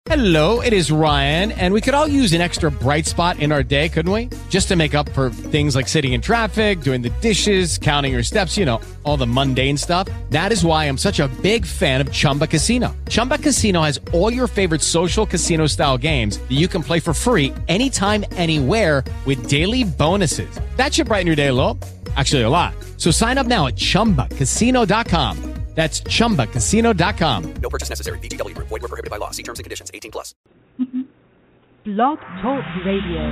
Hello, it is Ryan, and we could all use an extra bright spot in our day, couldn't we? Just to make up for things like sitting in traffic, doing the dishes, counting your steps, you know, all the mundane stuff. That is why I'm such a big fan of Chumba Casino. Chumba Casino has all your favorite social casino-style games that you can play for free anytime, anywhere with daily bonuses. That should brighten your day a little. Actually, a lot. So sign up now at ChumbaCasino.com. That's ChumbaCasino.com. No purchase necessary. VGW Group. Void where prohibited by law. See terms and conditions. 18+. Blog Talk Radio.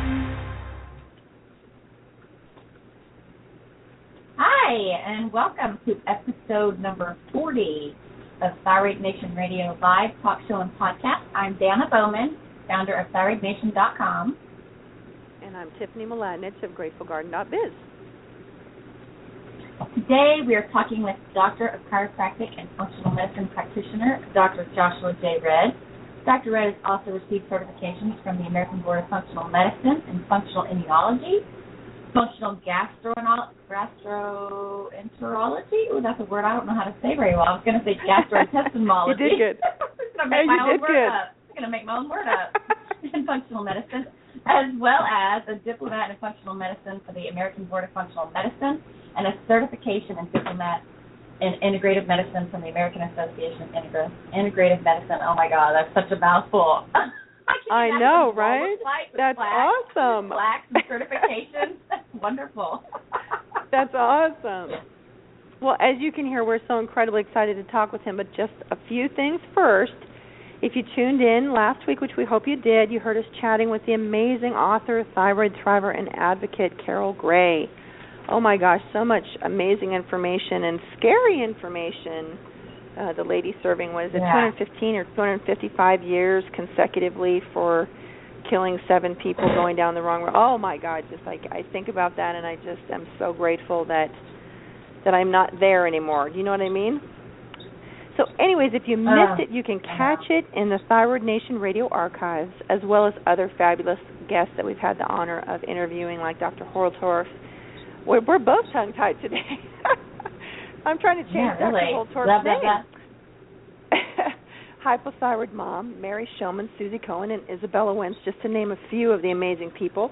Hi, and welcome to episode number 40 of Thyroid Nation Radio Live Talk Show and Podcast. I'm Dana Bowman, founder of ThyroidNation.com. And I'm Tiffany Mladinich of GratefulGarden.biz. Today we are talking with Doctor of Chiropractic and Functional Medicine Practitioner, Dr. Joshua J. Redd. Dr. Redd has also received certifications from the American Board of Functional Medicine and Functional Immunology, Functional Gastroenterology. Oh, that's a word I don't know how to say very well. I was going to say gastrointestinology. You did good. I'm going to make my own word up. And Functional Medicine, as well as a diplomat in functional medicine for the American Board of Functional Medicine, and a certification in diplomat in integrative medicine from the American Association of Integrative Medicine. Oh my God, that's such a mouthful. I know, right? That's awesome. Plaques and certifications. That's wonderful. That's awesome. Well, as you can hear, we're so incredibly excited to talk with him, but just a few things first. If you tuned in last week, which we hope you did, you heard us chatting with the amazing author, thyroid thriver, and advocate, Carol Gray. Oh, my gosh, so much amazing information and scary information. The lady serving, 215 or 255 years consecutively for killing 7 people going down the wrong road. Oh, my God, just like I think about that, and I just am so grateful that I'm not there anymore. Do you know what I mean? So anyways, if you missed it, you can catch it in the Thyroid Nation Radio archives, as well as other fabulous guests that we've had the honor of interviewing, like Dr. Horltorf. We're both tongue-tied today. I'm trying to change Dr. Horltorf's name. Hypothyroid Mom, Mary Shulman, Susie Cohen, and Isabella Wentz, just to name a few of the amazing people.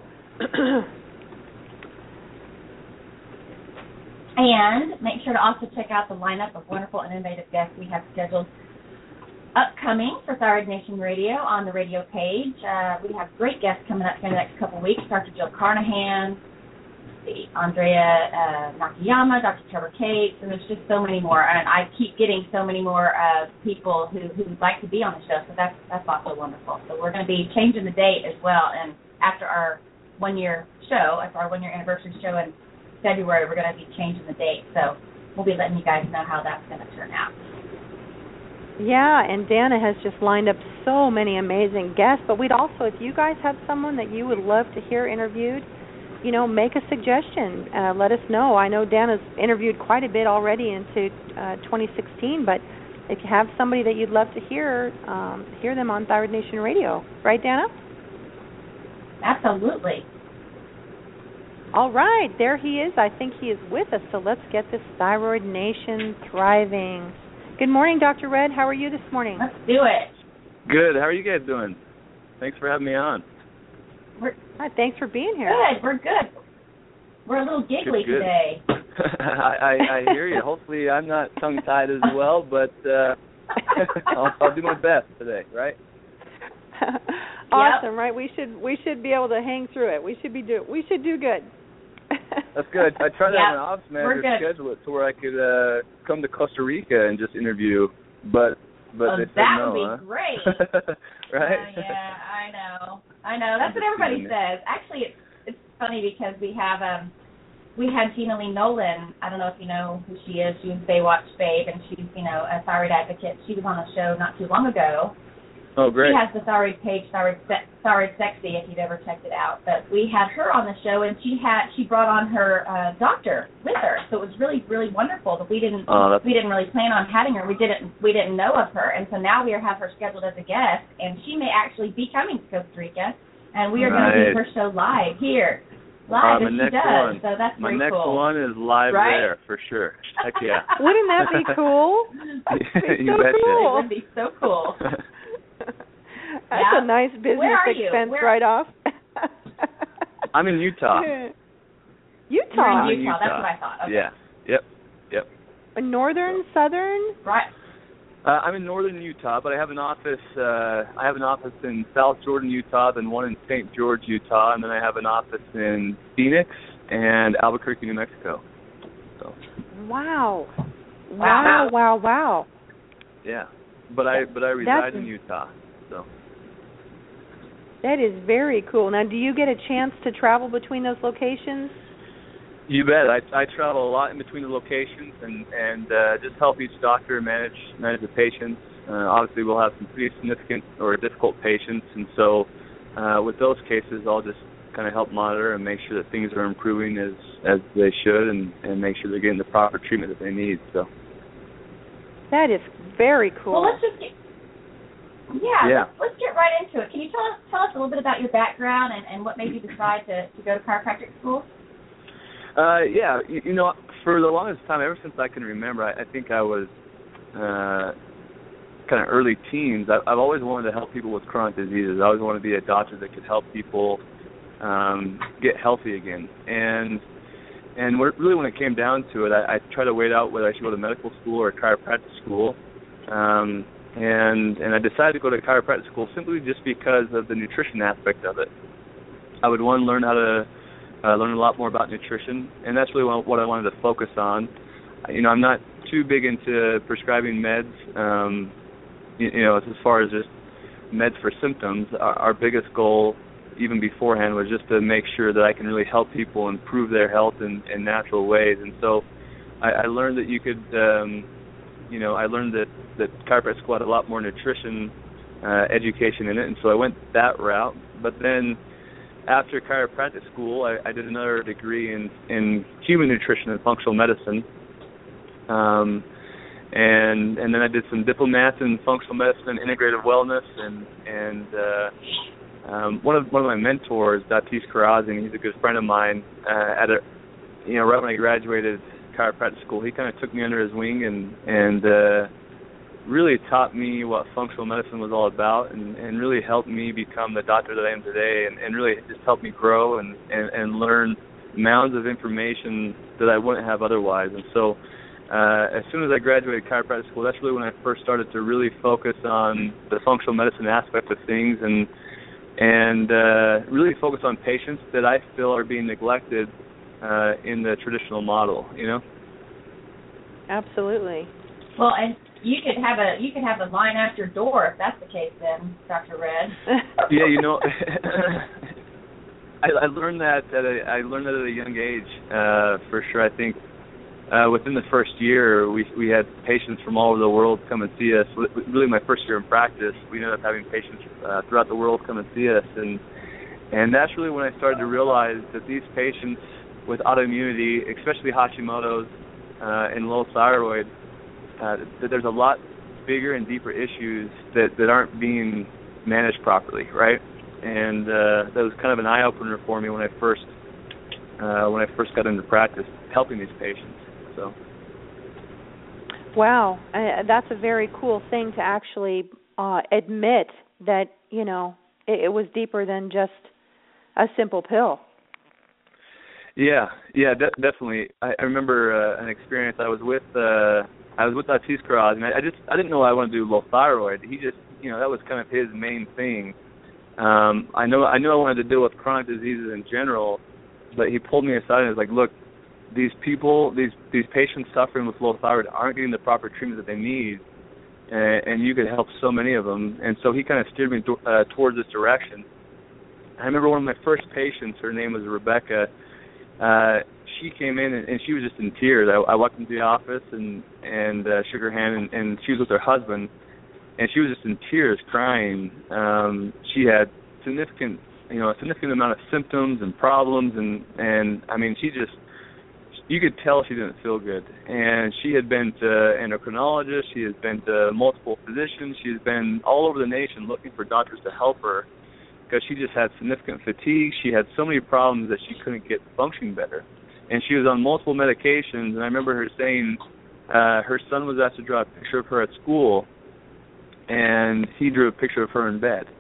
And make sure to also check out the lineup of wonderful and innovative guests we have scheduled upcoming for Thyroid Nation Radio on the radio page. We have great guests coming up in the next couple of weeks. Dr. Jill Carnahan, Andrea Nakayama, Dr. Trevor Cates, and there's just so many more. And I keep getting so many more people who would like to be on the show, so that's also wonderful. So we're going to be changing the date as well, and after our one-year show, after our one-year anniversary show in February, we're going to be changing the date. So we'll be letting you guys know how that's going to turn out. Yeah, and Dana has just lined up so many amazing guests, but we'd also, if you guys have someone that you would love to hear interviewed, you know, make a suggestion. Let us know. I know Dana's interviewed quite a bit already into 2016, but if you have somebody that you'd love to hear them on Thyroid Nation Radio. Right, Dana? Absolutely. All right, there he is. I think he is with us, so let's get this Thyroid Nation thriving. Good morning, Dr. Redd. How are you this morning? Let's do it. Good. How are you guys doing? Thanks for having me on. Hi, thanks for being here. Good. We're good. We're a little giggly good. today. I hear you. Hopefully I'm not tongue-tied as well, but I'll do my best today, right? Awesome, right? We should be able to hang through it. We should do good. That's good. I tried to have an office manager schedule it to where I could come to Costa Rica and just interview, but they said that no. would be great. Right? Yeah, I know. That's what everybody says. Actually, it's funny because we had Gina Lee Nolan. I don't know if you know who she is. She was Baywatch Babe, and she's a thyroid advocate. She was on a show not too long ago. Oh, great. She has the thyroid page, Thyroid Sexy, if you've ever checked it out. But we had her on the show, and she brought on her doctor with her. So it was really, really wonderful. But we didn't really plan on having her. We didn't know of her, and so now we have her scheduled as a guest, and she may actually be coming to Costa Rica, and we are going to do her show live here. Live, as she does. So that's my pretty cool. next one is live there for sure. Heck yeah! Wouldn't that be cool? You betcha. It would be so cool. a nice business expense write-off. I'm in Utah. Utah. You're in Utah. That's what I thought. Okay. Yeah. Yep. Northern, southern? Right. I'm in northern Utah, but I have an office. I have an office in South Jordan, Utah, then one in St. George, Utah, and then I have an office in Phoenix and Albuquerque, New Mexico. So. Wow. Yeah, but I reside in Utah. So. That is very cool. Now, do you get a chance to travel between those locations? You bet. I travel a lot in between the locations and just help each doctor manage the patients. Obviously, we'll have some pretty significant or difficult patients, and so with those cases, I'll just kind of help monitor and make sure that things are improving as they should, and make sure they're getting the proper treatment that they need. So that is very cool. Well, let's get right into it. Can you tell us a little bit about your background and what made you decide to go to chiropractic school? Yeah, you know, for the longest time, ever since I can remember, I think I was kind of early teens. I've always wanted to help people with chronic diseases. I always wanted to be a doctor that could help people get healthy again. And really, when it came down to it, I tried to wait out whether I should go to medical school or chiropractic school. And I decided to go to chiropractic school simply just because of the nutrition aspect of it. I would learn how to learn a lot more about nutrition, and that's really what I wanted to focus on. You know, I'm not too big into prescribing meds. You know, as far as just meds for symptoms, our biggest goal, even beforehand, was just to make sure that I can really help people improve their health in natural ways. And so I learned that you could, I learned that chiropractic school had a lot more nutrition education in it, and so I went that route. But then after chiropractic school, I did another degree in human nutrition and functional medicine. And then I did some diplomats in functional medicine and integrative wellness, and one of my mentors, Datis Karazin, he's a good friend of mine. Right when I graduated chiropractic school, he kind of took me under his wing and really taught me what functional medicine was all about, and really helped me become the doctor that I am today, and really just helped me grow and learn mounds of information that I wouldn't have otherwise. And so as soon as I graduated chiropractic school, that's really when I first started to really focus on the functional medicine aspect of things, and really focus on patients that I feel are being neglected in the traditional model, you know? Absolutely. Well, and you could have a line out your door if that's the case, then, Dr. Red. Yeah, you know, I learned that at a young age, for sure. I think within the first year, we had patients from all over the world come and see us. Really, my first year in practice, we ended up having patients throughout the world come and see us, and that's really when I started to realize that these patients with autoimmunity, especially Hashimoto's and low thyroid, that there's a lot bigger and deeper issues that aren't being managed properly, right? And that was kind of an eye opener for me when I first got into practice, helping these patients. So. Wow, that's a very cool thing to actually admit that, you know, it was deeper than just a simple pill. Yeah, definitely. I remember an experience. I was with Datis Karaz, and I didn't know I wanted to do low thyroid. He just, you know, that was kind of his main thing. I knew I wanted to deal with chronic diseases in general, but he pulled me aside and was like, look, these people, these patients suffering with low thyroid aren't getting the proper treatment that they need, and you could help so many of them. And so he kind of steered me towards this direction. I remember one of my first patients, her name was Rebecca. She came in and she was just in tears. I walked into the office and shook her hand, and she was with her husband, and she was just in tears, crying. She had a significant amount of symptoms and problems, and I mean, you could tell she didn't feel good. And she had been to endocrinologists, she has been to multiple physicians, she has been all over the nation looking for doctors to help her, because she just had significant fatigue. She had so many problems that she couldn't get functioning better. And she was on multiple medications, and I remember her saying her son was asked to draw a picture of her at school, and he drew a picture of her in bed.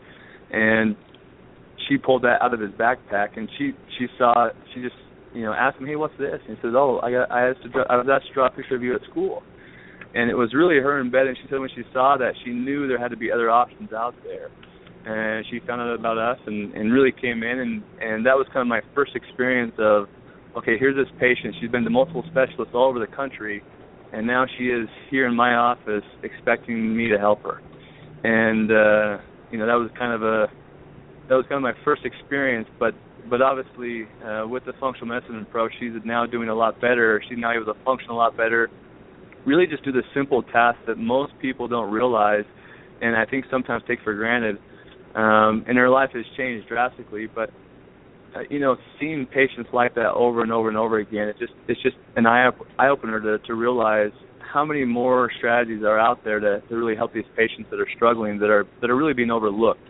and she pulled that out of his backpack, and she just asked him, hey, what's this? And he says, oh, I was asked to draw a picture of you at school. And it was really her in bed, and she said when she saw that, she knew there had to be other options out there. And she found out about us and really came in, and that was kind of my first experience of, okay, here's this patient. She's been to multiple specialists all over the country, and now she is here in my office expecting me to help her. And that was kind of my first experience, but obviously with the functional medicine approach, she's now doing a lot better. She's now able to function a lot better, really just do the simple tasks that most people don't realize and I think sometimes take for granted. And her life has changed drastically, but seeing patients like that over and over and over again, it's just an eye opener to realize how many more strategies are out there to really help these patients that are struggling, that are really being overlooked.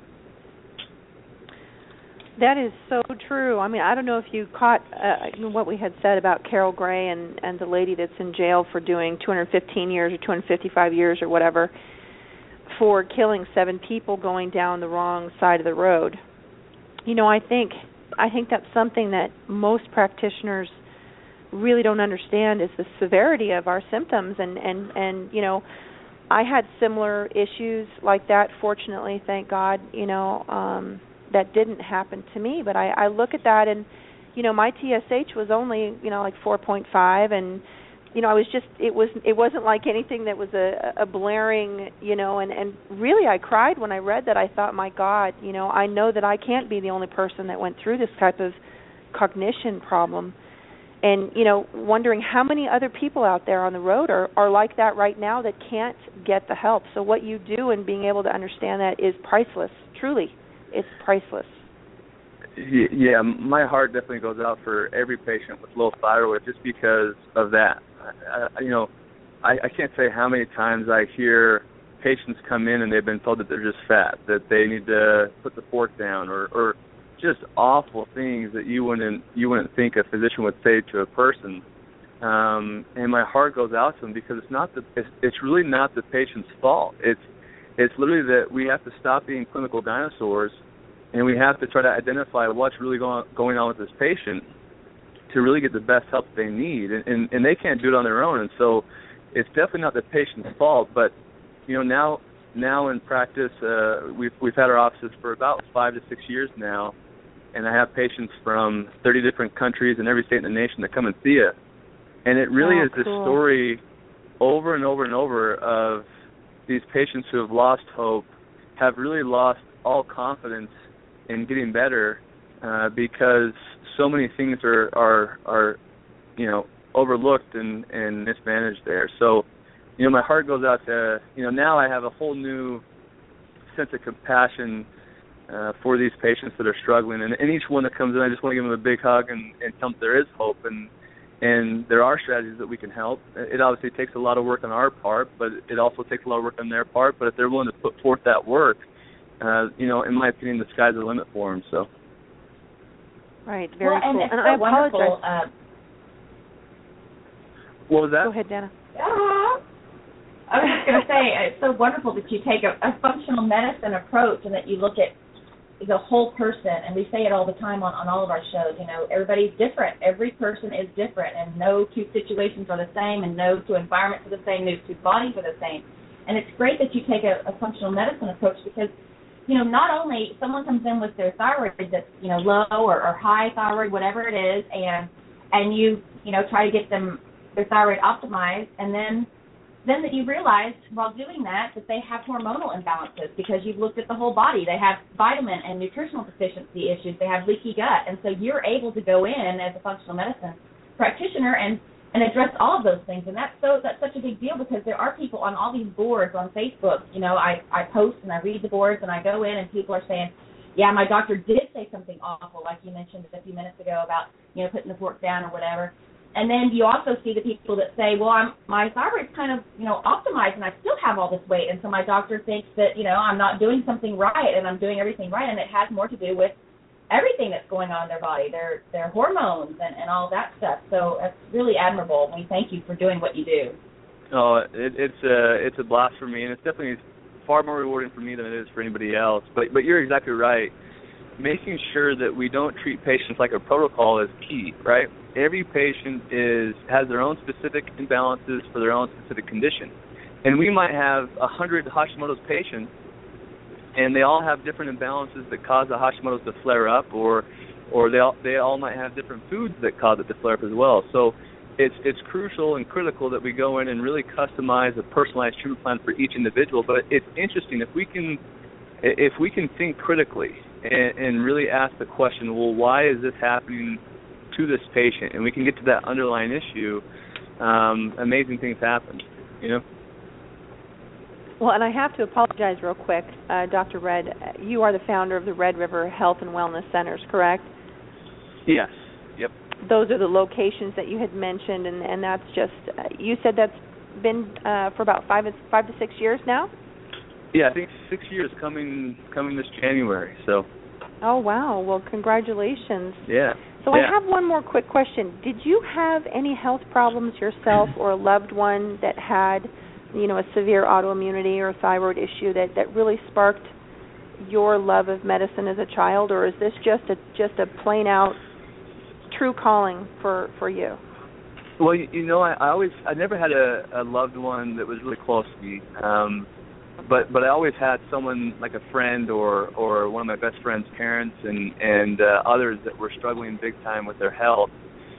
That is so true. I mean, I don't know if you caught what we had said about Carol Gray and the lady that's in jail for doing 215 years or 255 years or whatever for killing 7 people going down the wrong side of the road. I think that's something that most practitioners really don't understand is the severity of our symptoms. And I had similar issues like that, fortunately, thank God, that didn't happen to me. But I look at that and, my TSH was only, like 4.5, and, it wasn't like anything that was a blaring, and really I cried when I read that. I thought, my God, I know that I can't be the only person that went through this type of cognition problem. And, wondering how many other people out there on the road are like that right now that can't get the help. So what you do and being able to understand that is priceless, truly. It's priceless. Yeah, my heart definitely goes out for every patient with low thyroid just because of that. I can't say how many times I hear patients come in and they've been told that they're just fat, that they need to put the fork down, or just awful things that you wouldn't think a physician would say to a person. And my heart goes out to them because it's really not the patient's fault. It's literally that we have to stop being clinical dinosaurs, and we have to try to identify what's really going on with this patient to really get the best help they need. And they can't do it on their own. And so it's definitely not the patient's fault. But, now in practice, we've had our offices for about 5 to 6 years now, and I have patients from 30 different countries and every state in the nation that come and see us. And it really is this story over and over and over of these patients who have lost hope, have really lost all confidence in getting better because so many things are overlooked and mismanaged there. So, my heart goes out to, now I have a whole new sense of compassion for these patients that are struggling. And each one that comes in, I just want to give them a big hug and tell them there is hope and there are strategies that we can help. It obviously takes a lot of work on our part, but it also takes a lot of work on their part. But if they're willing to put forth that work, in my opinion, the sky's the limit for them. So. Right, very cool. And I apologize. What was that? Go ahead, Dana. I was just going to say, it's so wonderful that you take a functional medicine approach and that you look at the whole person, and we say it all the time on all of our shows, everybody's different. Every person is different, and no 2 situations are the same, and no 2 environments are the same, no 2 bodies are the same. And it's great that you take a functional medicine approach because, not only someone comes in with their thyroid that's, low or high thyroid, whatever it is, and you try to get them their thyroid optimized, and then that you realize while doing that they have hormonal imbalances because you've looked at the whole body. They have vitamin and nutritional deficiency issues. They have leaky gut. And so you're able to go in as a functional medicine practitioner and address all of those things. And that's such a big deal because there are people on all these boards on Facebook. I post and I read the boards and I go in and people are saying, yeah, my doctor did say something awful, like you mentioned a few minutes ago about, putting the fork down or whatever. And then you also see the people that say, well, my thyroid's kind of, optimized and I still have all this weight. And so my doctor thinks that, I'm not doing something right and I'm doing everything right. And it has more to do with everything that's going on in their body, their hormones and all that stuff. So that's really admirable. We thank you for doing what you do. Oh, it's a blast for me. And it's definitely far more rewarding for me than it is for anybody else. But you're exactly right. Making sure that we don't treat patients like a protocol is key, right? Every patient has their own specific imbalances for their own specific condition. And we might have 100 Hashimoto's patients, and they all have different imbalances that cause the Hashimoto's to flare up, or they all might have different foods that cause it to flare up as well. So it's crucial and critical that we go in and really customize a personalized treatment plan for each individual. But it's interesting if we can think critically and really ask the question, well, why is this happening to this patient? And we can get to that underlying issue. Amazing things happen, you know. Well, and I have to apologize real quick, Dr. Red. You are the founder of the Red River Health and Wellness Centers, correct? Yes. Yep. Those are the locations that you had mentioned, and that's just, you said that's been for about 5 to 6 years now? Yeah, I think 6 years coming this January. So. Oh, wow. Well, congratulations. Yeah. So I have one more quick question. Did you have any health problems yourself or a loved one that had, a severe autoimmunity or thyroid issue that really sparked your love of medicine as a child, or is this just a plain out true calling for you? Well, I never had a loved one that was really close to me, but I always had someone like a friend or one of my best friend's parents and others that were struggling big time with their health,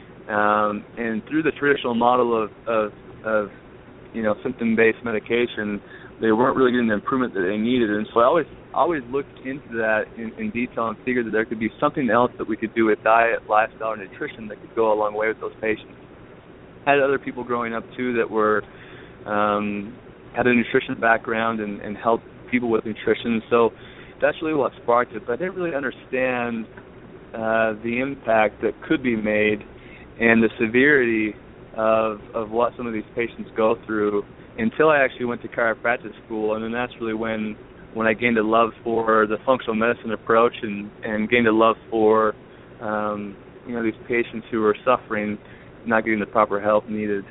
and through the traditional model of symptom-based medication, they weren't really getting the improvement that they needed. And so I always looked into that in detail and figured that there could be something else that we could do with diet, lifestyle, and nutrition that could go a long way with those patients. I had other people growing up, too, that were had a nutrition background and helped people with nutrition. So that's really what sparked it. But I didn't really understand the impact that could be made and the severity of what some of these patients go through until I actually went to chiropractic school, and then that's really when I gained a love for the functional medicine approach and gained a love for these patients who are suffering, not getting the proper help needed.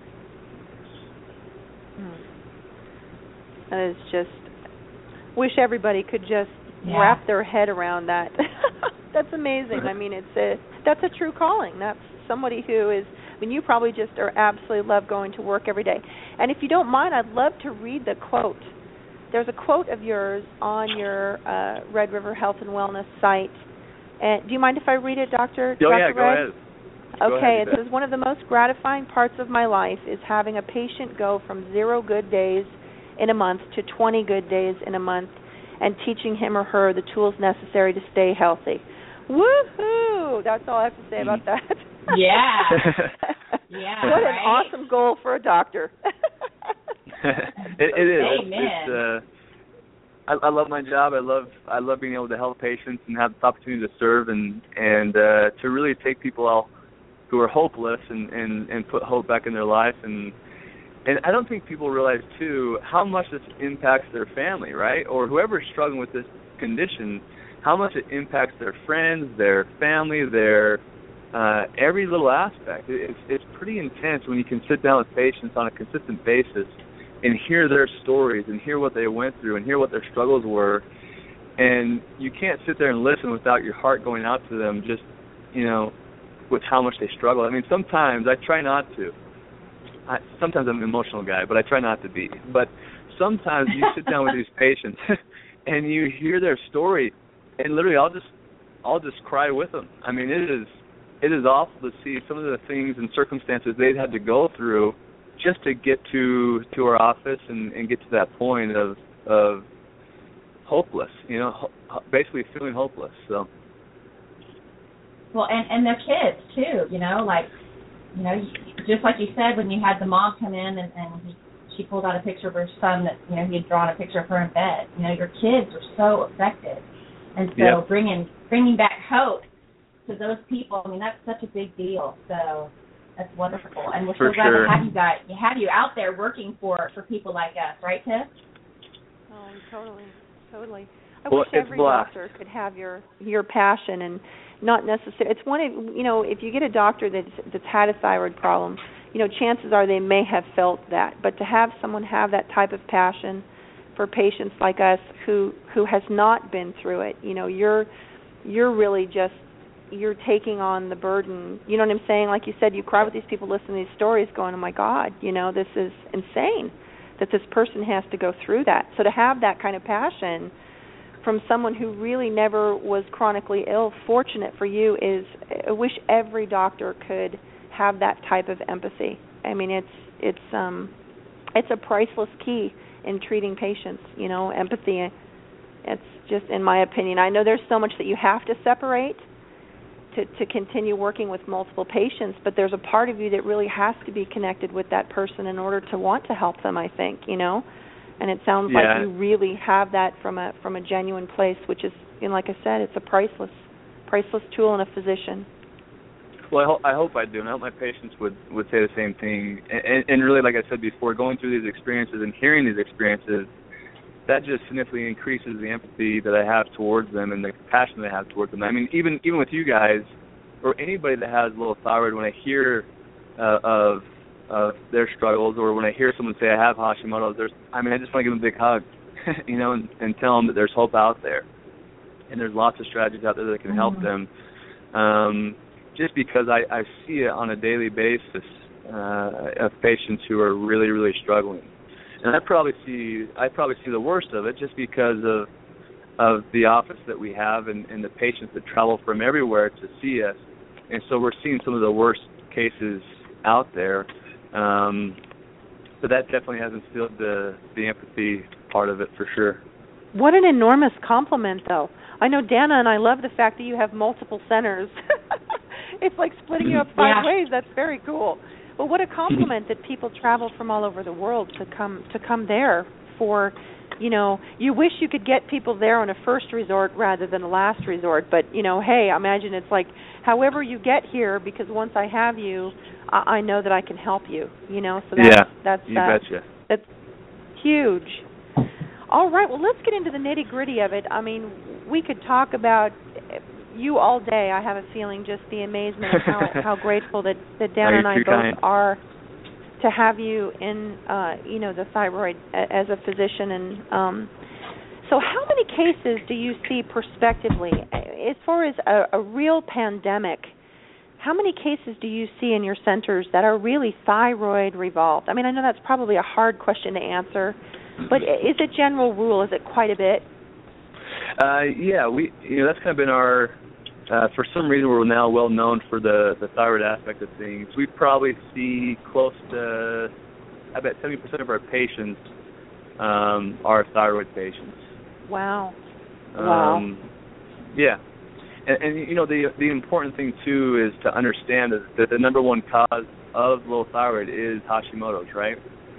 That is just, wish everybody could just wrap their head around that. That's amazing. I mean, that's a true calling. That's somebody who is, you probably just absolutely love going to work every day. And if you don't mind, I'd love to read the quote. There's a quote of yours on your Red River Health and Wellness site. Do you mind if I read it, Dr. Oh, Dr. yeah, Red? go ahead. Okay, it says, one of the most gratifying parts of my life is having a patient go from 0 good days in a month to 20 good days in a month and teaching him or her the tools necessary to stay healthy. Woohoo! That's all I have to say about that. Yeah. Yeah. What an awesome goal for a doctor. It is. Amen. I love my job. I love being able to help patients and have the opportunity to serve and to really take people out who are hopeless and put hope back in their life. And I don't think people realize, too, how much this impacts their family, right? Or whoever's struggling with this condition, how much it impacts their friends, their family, their every little aspect. It's pretty intense when you can sit down with patients on a consistent basis and hear their stories and hear what they went through and hear what their struggles were. And you can't sit there and listen without your heart going out to them just, with how much they struggle. I mean, sometimes I try not to. Sometimes I'm an emotional guy, but I try not to be. But sometimes you sit down with these patients and you hear their story, and literally I'll just cry with them. I mean, it is awful to see some of the things and circumstances they've had to go through just to get to our office and get to that point of hopeless, basically feeling hopeless. So. Well, and their kids too, just like you said, when you had the mom come in and she pulled out a picture of her son that he had drawn a picture of her in bed. Your kids are so affected, and so bringing back hope to those people. I mean, that's such a big deal. So that's wonderful, and we're so glad to have you out there working for people like us, right, Tiff? Oh, totally. I wish every doctor could have your passion and not necessarily. It's one of if you get a doctor that's had a thyroid problem, chances are they may have felt that. But to have someone have that type of passion patients like us who has not been through it. You know, you're really just, you're taking on the burden. You know what I'm saying? Like you said, you cry with these people listening to these stories going, oh my God, you know, this is insane that this person has to go through that. So to have that kind of passion from someone who really never was chronically ill, fortunate for you, is, I wish every doctor could have that type of empathy. I mean, it's a priceless key in treating patients, you know, empathy. It's just, in my opinion, I know there's so much that you have to separate to continue working with multiple patients, but there's a part of you that really has to be connected with that person in order to want to help them, I think, you know. And it sounds like you really have that from a genuine place, which is, you know, like I said, it's a priceless tool in a physician. Well, I hope I do, and I hope my patients would say the same thing. And really, like I said before, going through these experiences and hearing these experiences, that just significantly increases the empathy that I have towards them and the compassion that I have towards them. I mean, even with you guys or anybody that has low thyroid, when I hear of their struggles, or when I hear someone say I have Hashimoto's, I just want to give them a big hug, you know, and tell them that there's hope out there, and there's lots of strategies out there that can help them. Just because I see it on a daily basis of patients who are really, really struggling. And I probably see the worst of it just because of the office that we have and the patients that travel from everywhere to see us. And so we're seeing some of the worst cases out there. But that definitely has instilled the empathy part of it for sure. What an enormous compliment, though. I know Dana and I love the fact that you have multiple centers. It's like splitting you up 5 ways. That's very cool. But what a compliment that people travel from all over the world to come there for, you know, you wish you could get people there on a first resort rather than a last resort. But, you know, hey, imagine it's like however you get here, because once I have you, I know that I can help you, you know. So that's you betcha. That's huge. All right, well, let's get into the nitty-gritty of it. I mean, we could talk about you all day. I have a feeling, just the amazement of how grateful that Dana and I both are to have you in, you know, the thyroid as a physician. And so how many cases do you see prospectively, as far as a real pandemic, how many cases do you see in your centers that are really thyroid revolved? I mean, I know that's probably a hard question to answer, but is it general rule? Is it quite a bit? That's kind of been our, for some reason we're now well known for the thyroid aspect of things. We probably see close to, I bet 70% of our patients are thyroid patients. Wow. Yeah. And you know, the important thing, too, is to understand that the number one cause of low thyroid is Hashimoto's, right?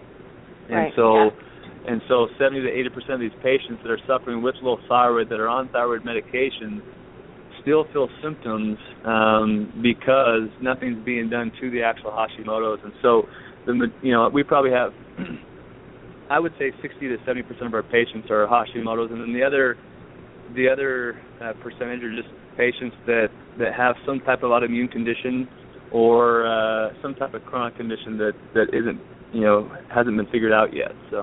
And so 70 to 80% of these patients that are suffering with low thyroid that are on thyroid medications still feel symptoms because nothing's being done to the actual Hashimoto's. And so, we probably have, I would say 60 to 70% of our patients are Hashimoto's, and then the other percentage are just patients that have some type of autoimmune condition or some type of chronic condition that isn't, hasn't been figured out yet. So.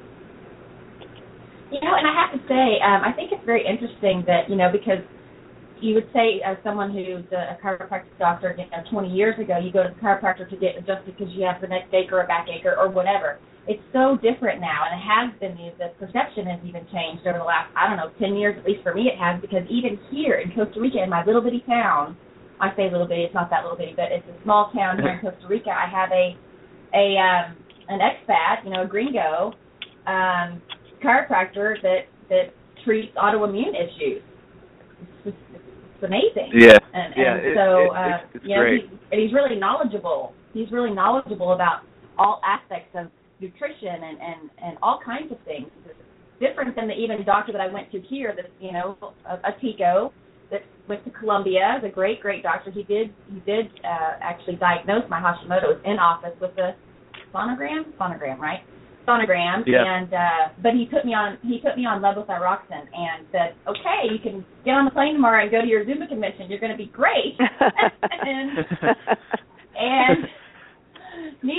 And I have to say, I think it's very interesting that, because you would say as someone who's a chiropractic doctor, 20 years ago, you go to the chiropractor to get adjusted because you have the neck ache or a back ache or whatever. It's so different now, and it has been, the perception has even changed over the last, 10 years, at least for me it has, because even here in Costa Rica, in my little bitty town, I say little bitty, it's not that little bitty, but it's a small town here in Costa Rica, I have an expat, a gringo, chiropractor that treats autoimmune issues. It's amazing. Yeah. It's great. He's really knowledgeable. He's really knowledgeable about all aspects of nutrition and all kinds of things. It's different than the even doctor that I went to here. That's a Tico that went to Colombia. Is a great doctor. He did actually diagnose my Hashimoto's in office with the sonogram, right? Sonogram, yeah. And but he put me on levothyroxine and said, okay, you can get on the plane tomorrow and go to your Zumba convention. You're going to be great. and needless to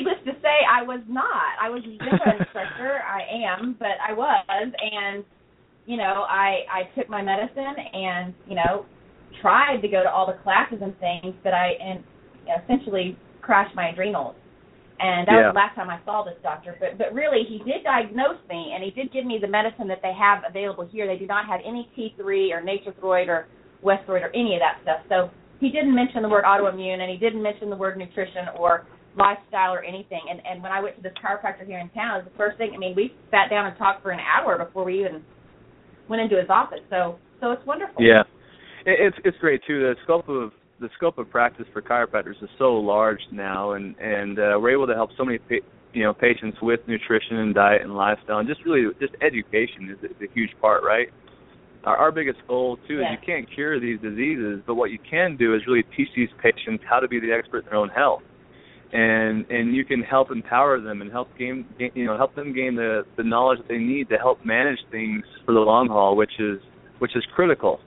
say I was not. I was a yoga instructor. I am, but I was, and I took my medicine and tried to go to all the classes and things, but I essentially crashed my adrenals. And that was the last time I saw this doctor. But really, he did diagnose me, and he did give me the medicine that they have available here. They do not have any T3 or Nature-Throid or Westroid or any of that stuff. So he didn't mention the word autoimmune, and he didn't mention the word nutrition or lifestyle or anything. And when I went to this chiropractor here in town, it was the first thing. I mean, we sat down and talked for an hour before we even went into his office. So it's wonderful. Yeah, it's great too. The scope of practice for chiropractors is so large now, and we're able to help so many patients with nutrition and diet and lifestyle, and just education is a huge part, right? Our biggest goal too is you can't cure these diseases, but what you can do is really teach these patients how to be the expert in their own health, and you can help empower them and help them gain the knowledge that they need to help manage things for the long haul, which is critical.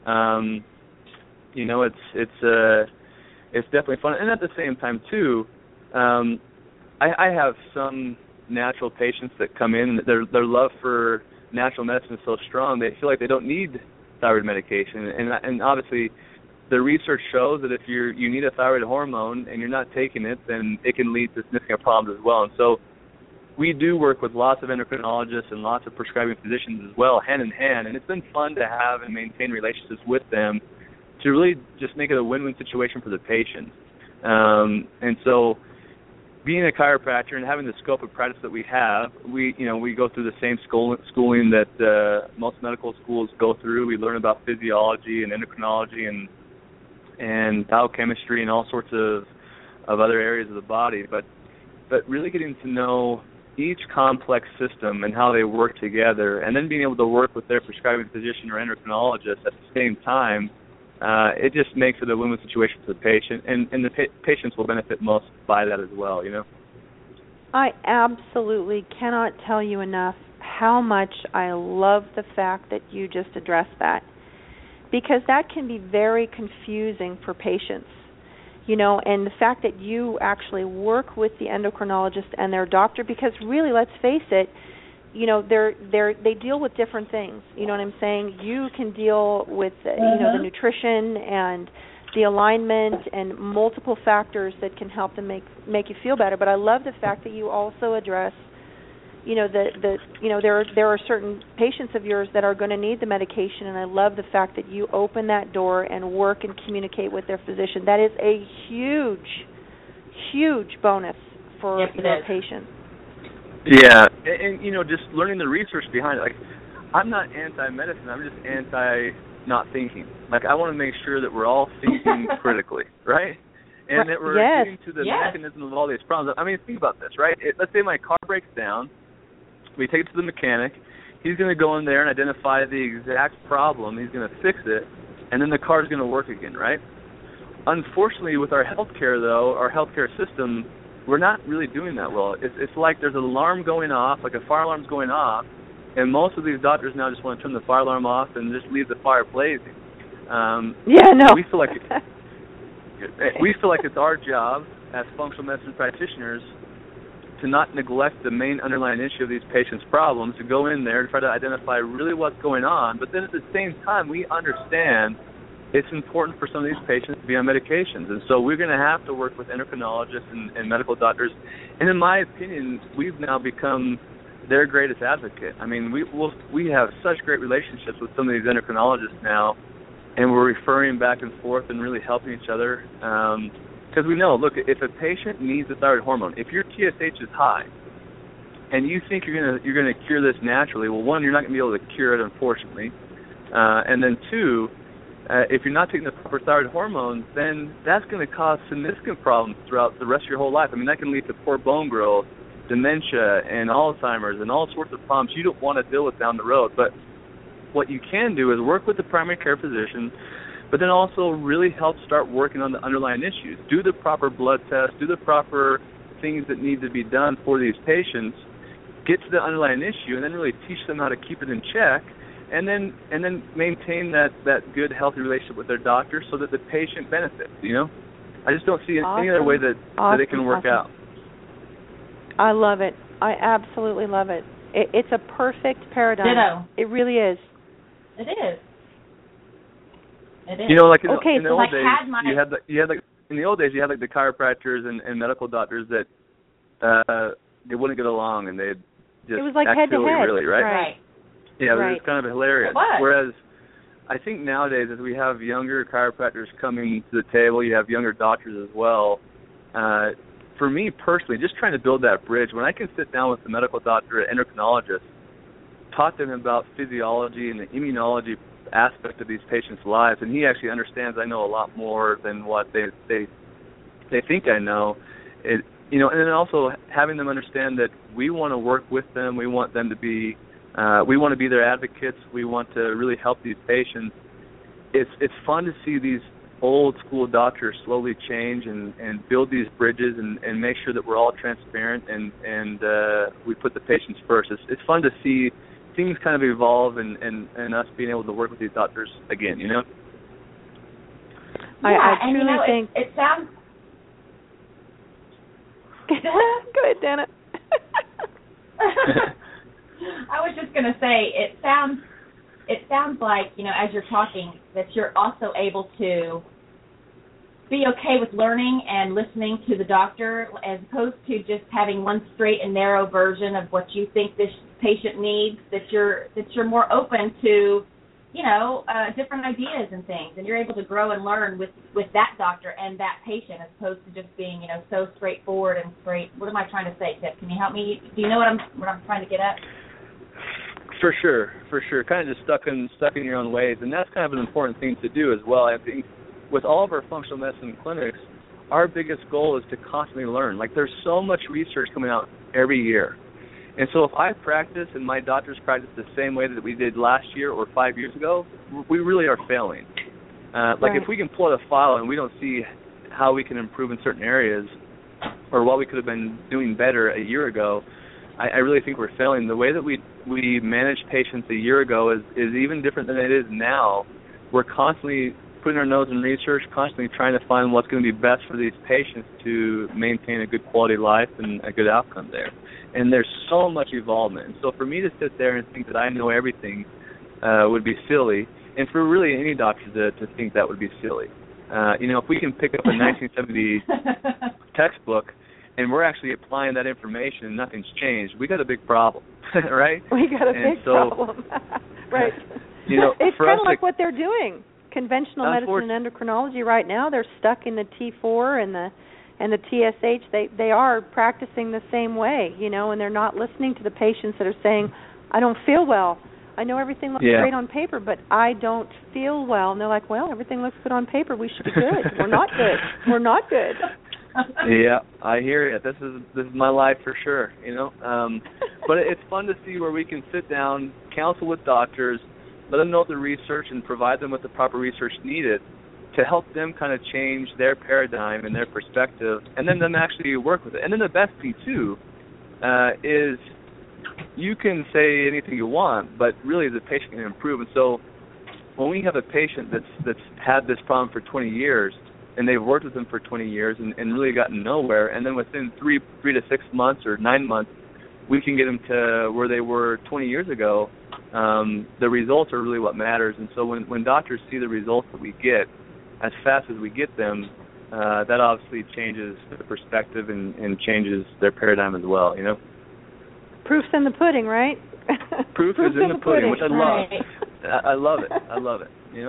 It's definitely fun, and at the same time too, I have some natural patients that come in. Their love for natural medicine is so strong they feel like they don't need thyroid medication, and obviously, the research shows that if you need a thyroid hormone and you're not taking it, then it can lead to significant problems as well. And so, we do work with lots of endocrinologists and lots of prescribing physicians as well, hand in hand, and it's been fun to have and maintain relationships with them to really just make it a win-win situation for the patient. And so being a chiropractor and having the scope of practice that we have, we go through the same schooling that most medical schools go through. We learn about physiology and endocrinology and biochemistry and all sorts of other areas of the body. But really getting to know each complex system and how they work together, and then being able to work with their prescribing physician or endocrinologist at the same time, it just makes it a win-win situation for the patient, and the patients will benefit most by that as well, I absolutely cannot tell you enough how much I love the fact that you just addressed that, because that can be very confusing for patients, and the fact that you actually work with the endocrinologist and their doctor, because really, let's face it, they deal with different things. You know what I'm saying? You can deal with the nutrition and the alignment and multiple factors that can help them make you feel better. But I love the fact that you also address there are certain patients of yours that are going to need the medication, and I love the fact that you open that door and work and communicate with their physician. That is a huge bonus for your patients. Yeah, and just learning the research behind it. Like, I'm not anti-medicine. I'm just anti-not thinking. Like, I want to make sure that we're all thinking critically, right? And that we're getting to the mechanism of all these problems. I mean, think about this, right? Let's say my car breaks down. We take it to the mechanic. He's going to go in there and identify the exact problem. He's going to fix it, and then the car's going to work again, right? Unfortunately, with our healthcare, though, our healthcare system, we're not really doing that well. It's like there's an alarm going off, like a fire alarm's going off, and most of these doctors now just want to turn the fire alarm off and just leave the fire blazing. We feel like it's our job as functional medicine practitioners to not neglect the main underlying issue of these patients' problems, to go in there and try to identify really what's going on. But then at the same time, we understand it's important for some of these patients to be on medications. And so we're going to have to work with endocrinologists and medical doctors. And in my opinion, we've now become their greatest advocate. I mean, we have such great relationships with some of these endocrinologists now, and we're referring back and forth and really helping each other. Because we know, look, if a patient needs a thyroid hormone, if your TSH is high, and you think you're going to cure this naturally, well, one, you're not going to be able to cure it, unfortunately, and then two, if you're not taking the proper thyroid hormones, then that's going to cause significant problems throughout the rest of your whole life. I mean, that can lead to poor bone growth, dementia, and Alzheimer's, and all sorts of problems you don't want to deal with down the road. But what you can do is work with the primary care physician, but then also really help start working on the underlying issues. Do the proper blood tests, do the proper things that need to be done for these patients, get to the underlying issue, and then really teach them how to keep it in check, and then maintain that good, healthy relationship with their doctor so that the patient benefits, I just don't see any other way that it can work out. I love it. I absolutely love it. It's a perfect paradigm. Ditto. It really is. It is. It is. You know, like in the so old like days, you had in the old days you had like the chiropractors and medical doctors that they wouldn't get along, and they'd just it was like head to head, really, right? Right. Yeah, right. It was kind of hilarious. It was. Whereas I think nowadays, as we have younger chiropractors coming to the table, you have younger doctors as well. For me personally, just trying to build that bridge, when I can sit down with the medical doctor, an endocrinologist, talk to them about physiology and the immunology aspect of these patients' lives, and he actually understands I know a lot more than what they think I know. And then also having them understand that we want to work with them, we want them to be, we want to be their advocates, we want to really help these patients. It's fun to see these old school doctors slowly change and build these bridges and make sure that we're all transparent and we put the patients first. It's fun to see things kind of evolve and us being able to work with these doctors again, you know? I truly think... It sounds... Go ahead, Dana. I was just going to say, it sounds like, as you're talking, that you're also able to be okay with learning and listening to the doctor, as opposed to just having one straight and narrow version of what you think this patient needs. That you're more open to, different ideas and things, and you're able to grow and learn with that doctor and that patient, as opposed to just being, so straightforward and straight. What am I trying to say, Tip? Can you help me? Do you know what I'm trying to get at? For sure. Kind of just stuck in your own ways, and that's kind of an important thing to do as well. I think with all of our functional medicine clinics, our biggest goal is to constantly learn. Like, there's so much research coming out every year. And so if I practice and my doctors practice the same way that we did last year or 5 years ago, we really are failing. Like, if we can pull out a file and we don't see how we can improve in certain areas or what we could have been doing better a year ago, I really think we're failing. The way that we managed patients a year ago is even different than it is now. We're constantly putting our nose in research, constantly trying to find what's going to be best for these patients to maintain a good quality of life and a good outcome there. And there's so much involvement. And so for me to sit there and think that I know everything would be silly, and for really any doctor to think that would be silly. If we can pick up a 1970 textbook and we're actually applying that information and nothing's changed, we got a big problem, right? We got a big problem. Right. It's kind of like what they're doing. Conventional medicine and endocrinology right now, they're stuck in the T4 and the TSH. They are practicing the same way, and they're not listening to the patients that are saying, I don't feel well. I know everything looks great on paper, but I don't feel well. And they're like, well, everything looks good on paper. We should be good. We're not good. We're not good. Yeah, I hear you. This is my life for sure, But it's fun to see where we can sit down, counsel with doctors, let them know the research and provide them with the proper research needed to help them kind of change their paradigm and their perspective, and then them actually work with it. And then the best thing, too, is you can say anything you want, but really the patient can improve. And so when we have a patient that's had this problem for 20 years, and they've worked with them for 20 years and really gotten nowhere, and then within 3 to 6 months or 9 months, we can get them to where they were 20 years ago, the results are really what matters. And so when doctors see the results that we get as fast as we get them, that obviously changes the perspective and changes their paradigm as well, Proof's in the pudding, right? Proof is in the pudding, which I love. Right. I love it,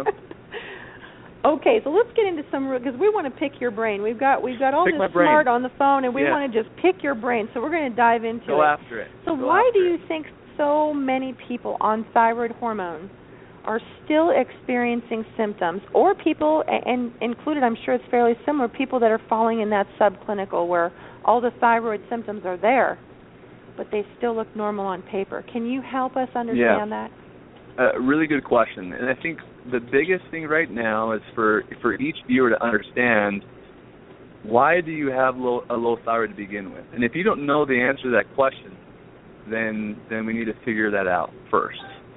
Okay, so let's get into some, because we want to pick your brain. We've got all pick this smart on the phone, and we want to just pick your brain. So we're going to dive into it. Go after it. So why do you think so many people on thyroid hormone are still experiencing symptoms, or people, and included, I'm sure it's fairly similar, people that are falling in that subclinical where all the thyroid symptoms are there, but they still look normal on paper? Can you help us understand that? Really good question. And I think the biggest thing right now is for each viewer to understand, why do you have a low thyroid to begin with? And if you don't know the answer to that question, then we need to figure that out first.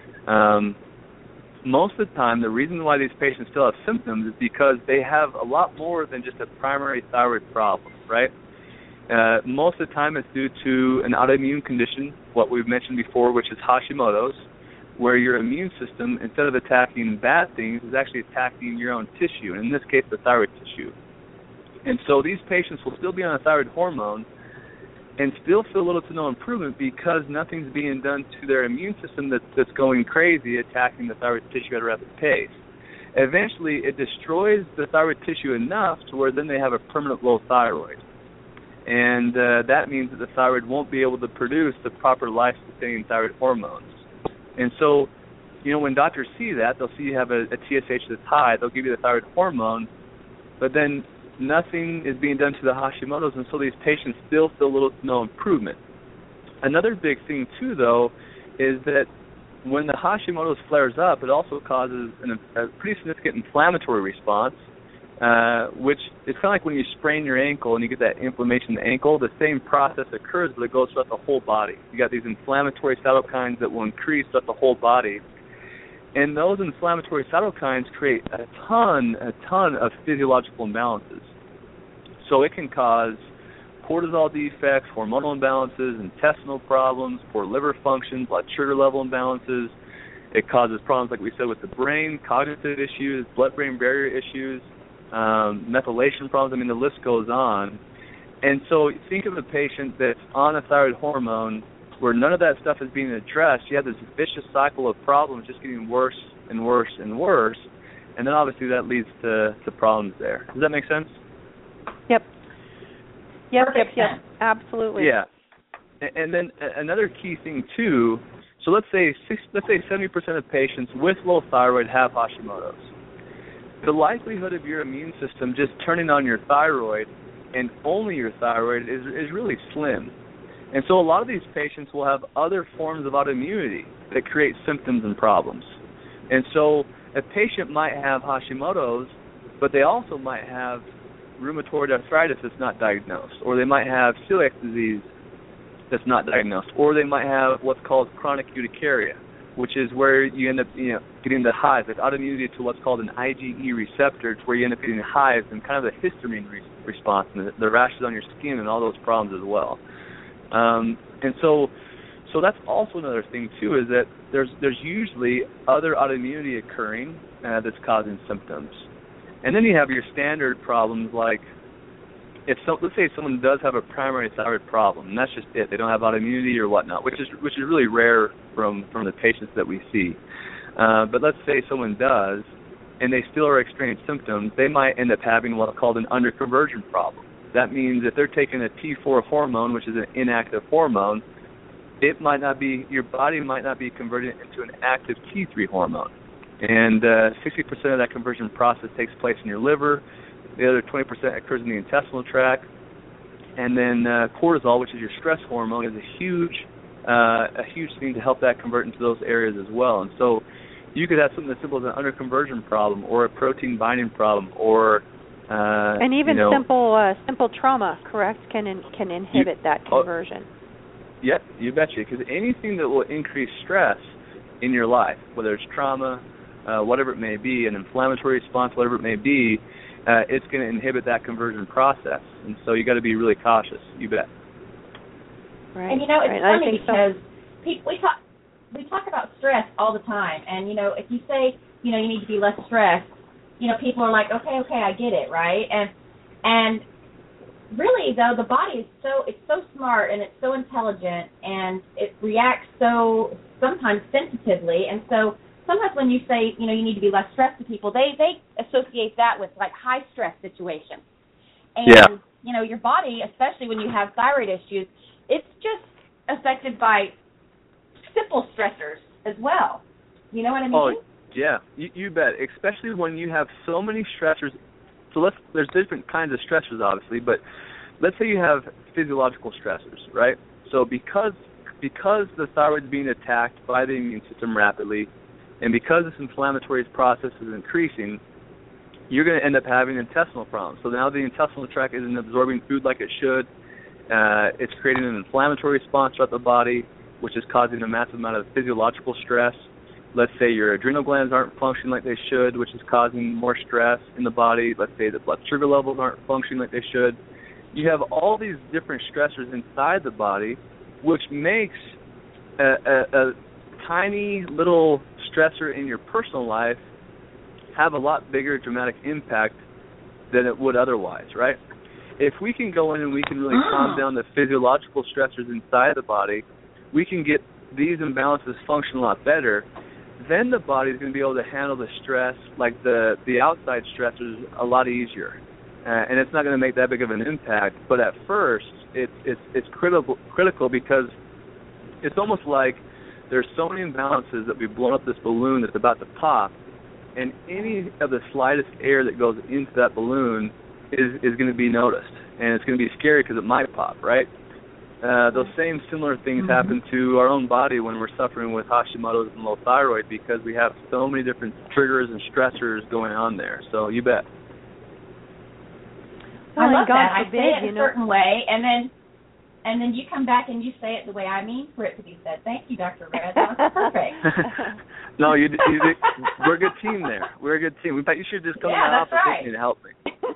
Most of the time, the reason why these patients still have symptoms is because they have a lot more than just a primary thyroid problem, right? Most of the time it's due to an autoimmune condition, what we've mentioned before, which is Hashimoto's, where your immune system, instead of attacking bad things, is actually attacking your own tissue, and in this case, the thyroid tissue. And so these patients will still be on a thyroid hormone and still feel little to no improvement because nothing's being done to their immune system that's going crazy, attacking the thyroid tissue at a rapid pace. Eventually, it destroys the thyroid tissue enough to where then they have a permanent low thyroid. And that means that the thyroid won't be able to produce the proper life-sustaining thyroid hormones. And so, when doctors see that, they'll see you have a TSH that's high, they'll give you the thyroid hormone, but then nothing is being done to the Hashimoto's, and so these patients still feel little to no improvement. Another big thing, too, though, is that when the Hashimoto's flares up, it also causes a pretty significant inflammatory response, which is kind of like when you sprain your ankle and you get that inflammation in the ankle. The same process occurs, but it goes throughout the whole body. You got these inflammatory cytokines that will increase throughout the whole body. And those inflammatory cytokines create a ton of physiological imbalances. So it can cause cortisol defects, hormonal imbalances, intestinal problems, poor liver function, blood sugar level imbalances. It causes problems, like we said, with the brain, cognitive issues, blood-brain barrier issues, methylation problems. I mean, the list goes on. And so think of a patient that's on a thyroid hormone where none of that stuff is being addressed. You have this vicious cycle of problems just getting worse and worse and worse, and then obviously that leads to problems there. Does that make sense? Yep, absolutely. Yeah. And then another key thing, too, so let's say 70% of patients with low thyroid have Hashimoto's. The likelihood of your immune system just turning on your thyroid and only your thyroid is really slim. And so a lot of these patients will have other forms of autoimmunity that create symptoms and problems. And so a patient might have Hashimoto's, but they also might have rheumatoid arthritis that's not diagnosed, or they might have celiac disease that's not diagnosed, or they might have what's called chronic urticaria, which is where you end up getting the hives, like autoimmunity to what's called an IgE receptor. It's where you end up getting hives and kind of the histamine response, and the rashes on your skin and all those problems as well. And so that's also another thing too, is that there's usually other autoimmunity occurring that's causing symptoms. And then you have your standard problems, like let's say someone does have a primary thyroid problem, and that's just it. They don't have autoimmunity or whatnot, which is really rare from the patients that we see. But let's say someone does, and they still are experiencing symptoms, they might end up having what's called an underconversion problem. That means if they're taking a T4 hormone, which is an inactive hormone, your body might not be converting it into an active T3 hormone. And 60% of that conversion process takes place in your liver. The other 20% occurs in the intestinal tract. And then cortisol, which is your stress hormone, is a huge thing to help that convert into those areas as well. And so you could have something as simple as an underconversion problem, or a protein binding problem, or and even simple trauma, correct, can inhibit that conversion. Yep, you betcha. Because anything that will increase stress in your life, whether it's trauma, whatever it may be, an inflammatory response, whatever it may be, it's going to inhibit that conversion process. And so you got to be really cautious. You bet. Right. And it's funny because we talk about stress all the time, and if you say you need to be less stressed, people are like, okay, I get it, right? And really though, the body is so smart and it's so intelligent, and it reacts so sometimes sensitively, and so sometimes when you say you need to be less stressed to people, they associate that with like high stress situations. And your body, especially when you have thyroid issues, it's just affected by simple stressors as well. You know what I mean? Oh, yeah, you bet. Especially when you have so many stressors. So there's different kinds of stressors, obviously, but let's say you have physiological stressors, right? So because the thyroid is being attacked by the immune system rapidly, and because this inflammatory process is increasing, you're going to end up having intestinal problems. So now the intestinal tract isn't absorbing food like it should. It's creating an inflammatory response throughout the body, which is causing a massive amount of physiological stress. Let's say your adrenal glands aren't functioning like they should, which is causing more stress in the body. Let's say the blood sugar levels aren't functioning like they should. you have all these different stressors inside the body, which makes a tiny little stressor in your personal life have a lot bigger dramatic impact than it would otherwise, right? If we can go in and we can really calm down the physiological stressors inside the body, we can get these imbalances function a lot better. Then the body is going to be able to handle the stress, like the outside stressors, a lot easier. And it's not going to make that big of an impact. But at first, it's critical because it's almost like there's so many imbalances that we've blown up this balloon that's about to pop, and any of the slightest air that goes into that balloon is going to be noticed. And it's going to be scary because it might pop, right? Those same similar things happen to our own body when we're suffering with Hashimoto's and low thyroid, because we have so many different triggers and stressors going on there. So you bet. I love that. I say it a certain way, and then you come back and you say it the way I mean for it to be said. Thank you, Dr. Red. That's perfect. No, we're a good team there. We're a good team. In fact, you should just come to my office with me to help me.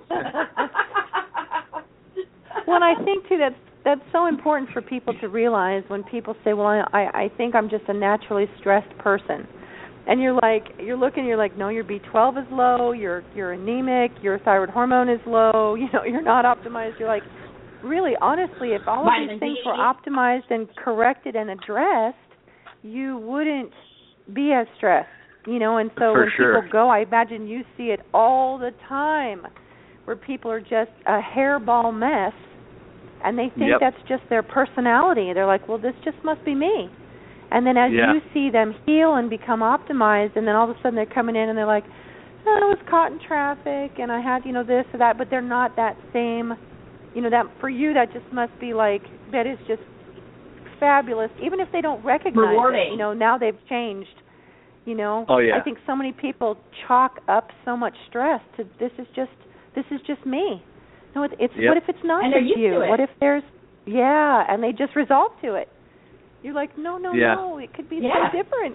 Well, I think too that's so important for people to realize when people say, "Well, I think I'm just a naturally stressed person," and you're like, "No, your B12 is low. You're anemic. Your thyroid hormone is low. You're not optimized." You're like, really, honestly, if all of these things were optimized and corrected and addressed, you wouldn't be as stressed, And so when people go, I imagine you see it all the time, where people are just a hairball mess, and they think that's just their personality. They're like, well, this just must be me. And then as you see them heal and become optimized, and then all of a sudden they're coming in and they're like, I was caught in traffic, and I had, this or that, but they're not that same. That for you, that just must be like, that is just fabulous, even if they don't recognize it. Now they've changed. Oh, yeah. I think so many people chalk up so much stress to this is just me. No, it's what if it's not just you? What if there's and they just resolve to it. You're like, no, it could be so different.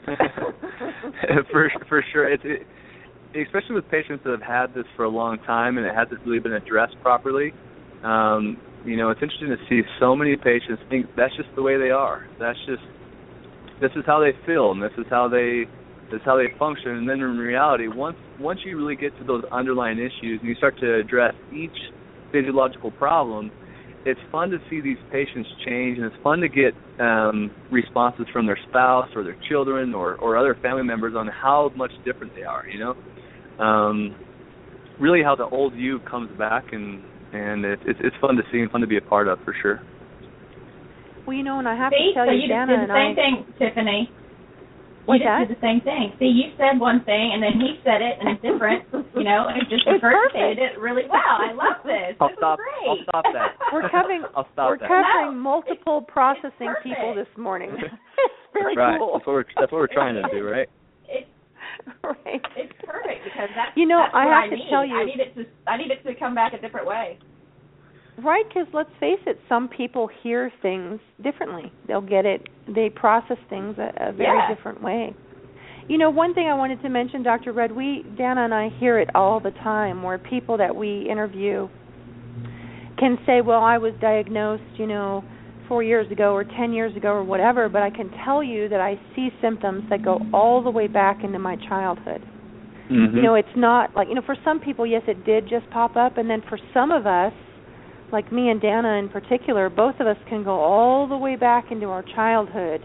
for sure. Especially with patients that have had this for a long time and it hasn't really been addressed properly. It's interesting to see so many patients think that's just the way they are. This is how they feel, and this is how they function. And then in reality, once you really get to those underlying issues and you start to address each physiological problem, it's fun to see these patients change, and it's fun to get responses from their spouse or their children or other family members on how much different they are. Really how the old you comes back, and it's fun to see and fun to be a part of, for sure. Well, and I have to tell you, Dana, did the same thing, Tiffany. You did the same thing. See, you said one thing, and then he said it, and it's different, and it just regurgitated it really well. I love this. I'll stop that. We're covering multiple processing people this morning. It's really cool. That's what we're trying to do, right? Right. It's perfect, because that's I have to tell you, I need it to come back a different way. Right, because let's face it, some people hear things differently. They'll get it. They process things a very different way. One thing I wanted to mention, Dr. Red, Dana and I hear it all the time, where people that we interview can say, well, I was diagnosed, 4 years ago or 10 years ago or whatever, but I can tell you that I see symptoms that go all the way back into my childhood. Mm-hmm. It's not like, for some people, yes, it did just pop up, and then for some of us, like me and Dana in particular, both of us can go all the way back into our childhood,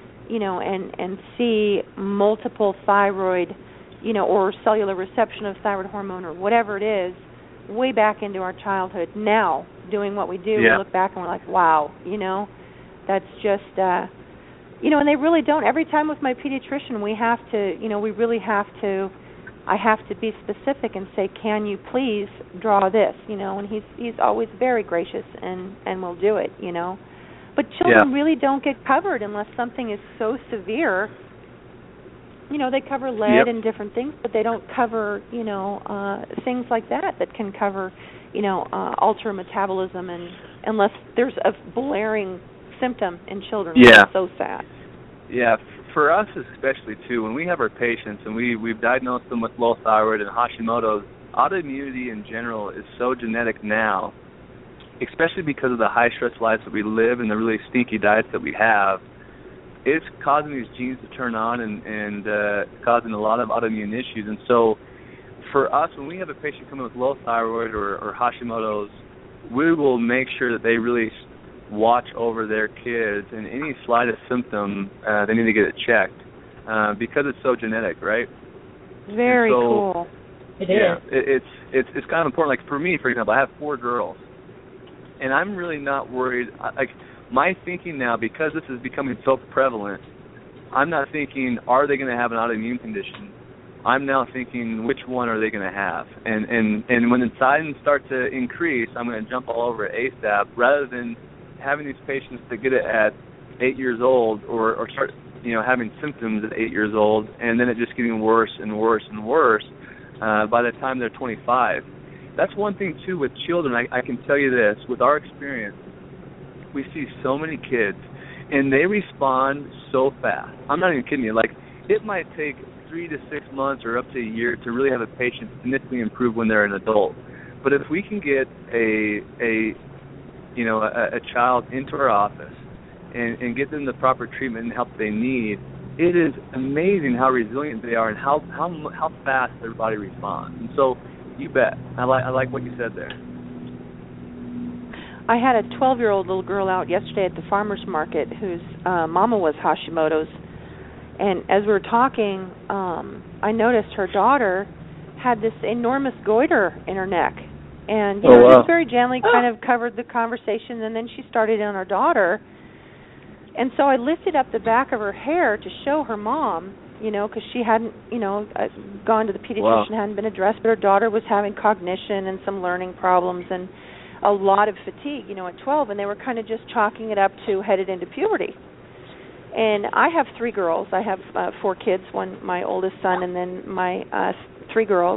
and see multiple thyroid, or cellular reception of thyroid hormone or whatever it is, way back into our childhood. Now, doing what we do, we look back and we're like, wow, that's just, and they really don't. Every time with my pediatrician, we have to, we really have to, I have to be specific and say, can you please draw this, and he's always very gracious and will do it, But children really don't get covered unless something is so severe. They cover lead and different things, but they don't cover, things like that can cover, alter metabolism, and unless there's a blaring symptom in children, which is so sad. Yeah, for us especially, too, when we have our patients and we've diagnosed them with low thyroid and Hashimoto's, autoimmunity in general is so genetic now especially because of the high-stress lives that we live and the really stinky diets that we have, it's causing these genes to turn on and causing a lot of autoimmune issues. And so for us, when we have a patient come in with low thyroid or Hashimoto's, we will make sure that they really watch over their kids, and any slightest symptom, they need to get it checked because it's so genetic, right? Very cool. It is. It's kind of important. Like for me, for example, I have 4 girls, and I'm really not worried. Like my thinking now, because this is becoming so prevalent, I'm not thinking, are they going to have an autoimmune condition? I'm now thinking, which one are they going to have? And when the signs start to increase, I'm going to jump all over it ASAP, rather than having these patients to get it at 8 years old or start, having symptoms at 8 years old, and then it just getting worse and worse and worse by the time they're 25. That's one thing, too, with children. I can tell you this. With our experience, we see so many kids, and they respond so fast. I'm not even kidding you. Like, it might take 3 to 6 months or up to a year to really have a patient significantly improve when they're an adult. But if we can get a child into our office and get them the proper treatment and help they need, it is amazing how resilient they are and how fast their body responds. And so, you bet. I like what you said there. I had a 12-year-old little girl out yesterday at the farmer's market whose mama was Hashimoto's. And as we were talking, I noticed her daughter had this enormous goiter in her neck. And just very gently kind of covered the conversation, and then she started on her daughter. And so I lifted up the back of her hair to show her mom, because she hadn't, gone to the pediatrician, hadn't been addressed, but her daughter was having cognition and some learning problems and a lot of fatigue, at 12, and they were kind of just chalking it up to headed into puberty. And I have 3 girls. I have 4 kids, one my oldest son, and then my 3 girls.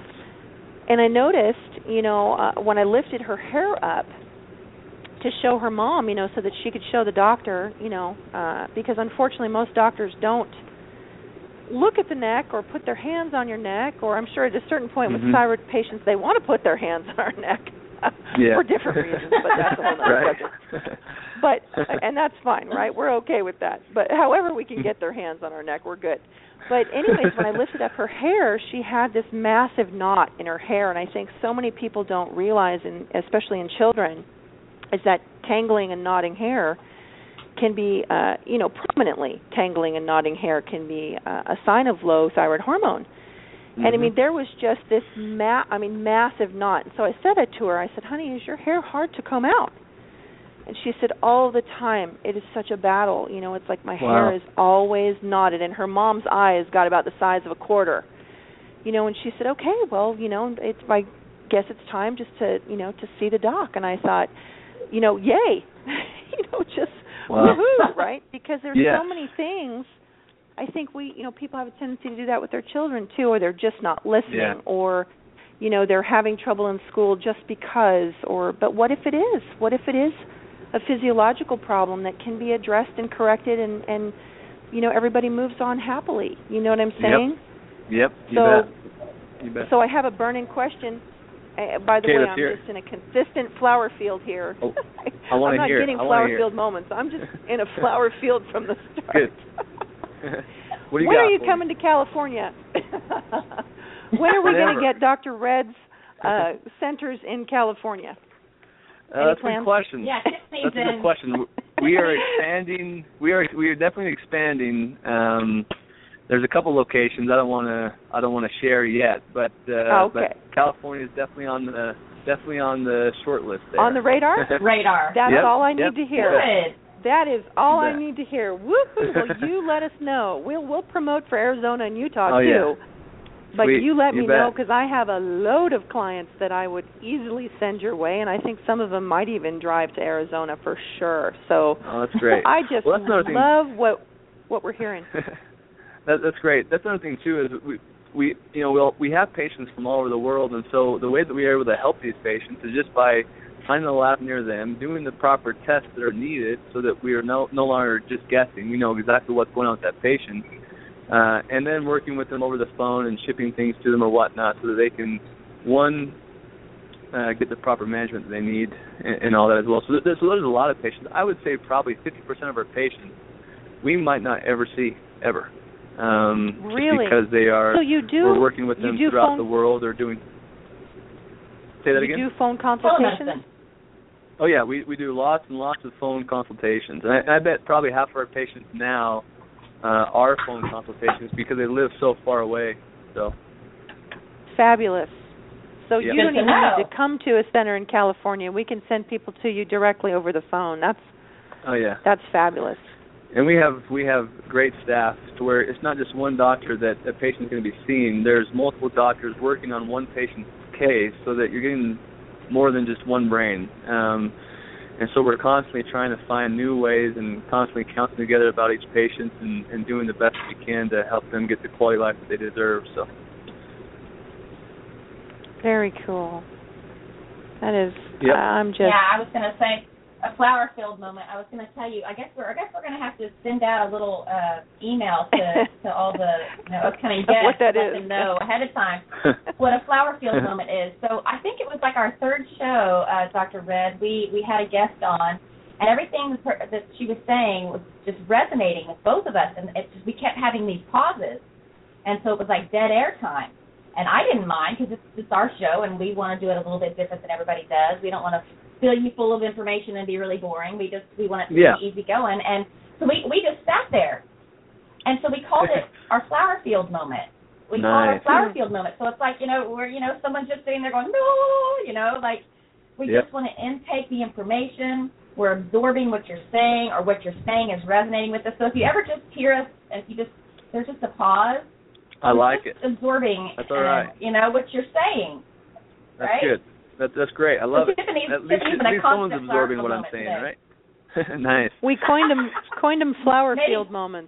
And I noticed, when I lifted her hair up to show her mom, so that she could show the doctor, because unfortunately most doctors don't look at the neck or put their hands on your neck, or I'm sure at a certain point with thyroid patients they want to put their hands on our neck for different reasons, but that's a whole other subject. But, and that's fine, right? We're okay with that. But however we can get their hands on our neck, we're good. But anyways, when I lifted up her hair, she had this massive knot in her hair, and I think so many people don't realize, especially in children, is that tangling and knotting hair can be, prominently tangling and knotting hair can be a sign of low thyroid hormone. And I mean, there was just this massive knot. And so I said it to her. I said, honey, is your hair hard to comb out? And she said, all the time. It is such a battle. It's like my hair is always knotted. And her mom's eyes got about the size of a quarter. And she said, okay, well, I guess it's time just to see the doc. And I thought, yay. Just woohoo, right? Because there's so many things. I think people have a tendency to do that with their children too, or they're just not listening, or they're having trouble in school just because. But what if it is? What if it is a physiological problem that can be addressed and corrected, and everybody moves on happily? You know what I'm saying? Yep. You bet. So I have a burning question. By the way, I'm just in a consistent flower field here. Oh, I want to hear. I'm not getting flower field moments. I'm just in a flower field from the start. Good. When are you coming to California? When are we going to get Dr. Red's centers in California? That's a good question. Yeah, that's a good question. We are expanding. We are definitely expanding. There's a couple locations I don't want to share yet, but but California is definitely on the short list there. On the radar? Radar. That's all I need to hear. Good. That is all I need to hear. Woohoo! Well, you let us know. We'll promote for Arizona and Utah too. Yeah. But Sweet. you let me know, because I have a load of clients that I would easily send your way, and I think some of them might even drive to Arizona for sure. So that's great. I just love what we're hearing. That's great. That's another thing too, is we have patients from all over the world, and so the way that we are able to help these patients is just by finding a lab near them, doing the proper tests that are needed so that we are no longer just guessing. We know exactly what's going on with that patient. And then working with them over the phone and shipping things to them or whatnot so that they can, one, get the proper management that they need and all that as well. So there's a lot of patients. I would say probably 50% of our patients we might not ever see, ever. Really? Because they are, we're working with them throughout the world or doing... Say that again? You do phone consultations? Oh, yeah, we do lots and lots of phone consultations. And I bet probably half of our patients now are phone consultations because they live so far away. So fabulous. So you don't even need to come to a center in California. We can send people to you directly over the phone. That's fabulous. And we have great staff to where it's not just one doctor that a patient's going to be seeing. There's multiple doctors working on one patient's case so that you're getting more than just one brain. And so we're constantly trying to find new ways and constantly counseling together about each patient and doing the best we can to help them get the quality life that they deserve. So. Very cool. That is. Yep. I was going to say a flower field moment. I was going to tell you. I guess we're going to have to send out a little email to all the upcoming guests what that to is. let them know ahead of time what a flower field moment is. So I think it was like our third show, Dr. Red. We had a guest on, and everything that she was saying was just resonating with both of us, and we kept having these pauses, and so it was like dead air time. And I didn't mind because it's our show, and we want to do it a little bit different than everybody does. We don't want to fill you full of information and be really boring. We want it to be easy going. And so we just sat there. And so we called it our flower field moment. We called it our flower field moment. So it's like, we're, someone's just sitting there going, no, like we just want to intake the information. We're absorbing what you're saying, or what you're saying is resonating with us. So if you ever just hear us, there's just a pause. I like it. Absorbing, that's all right. What you're saying. That's right? Good. That's great. I love it. At least someone's absorbing what I'm saying, right? Nice. We coined them flower field moments.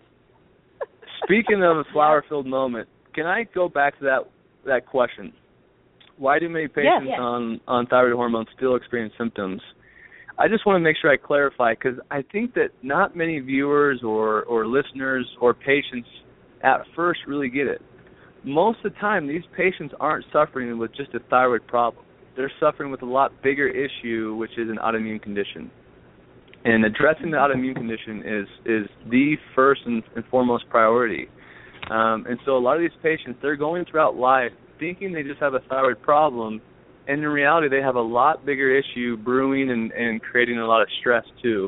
Speaking of a flower field moment, can I go back to that question? Why do many patients on thyroid hormones still experience symptoms? I just want to make sure I clarify, because I think that not many viewers or listeners or patients at first really get it. Most of the time, these patients aren't suffering with just a thyroid problem. They're suffering with a lot bigger issue, which is an autoimmune condition. And addressing the autoimmune condition is the first and foremost priority. And so a lot of these patients, they're going throughout life thinking they just have a thyroid problem, and in reality they have a lot bigger issue brewing and creating a lot of stress too.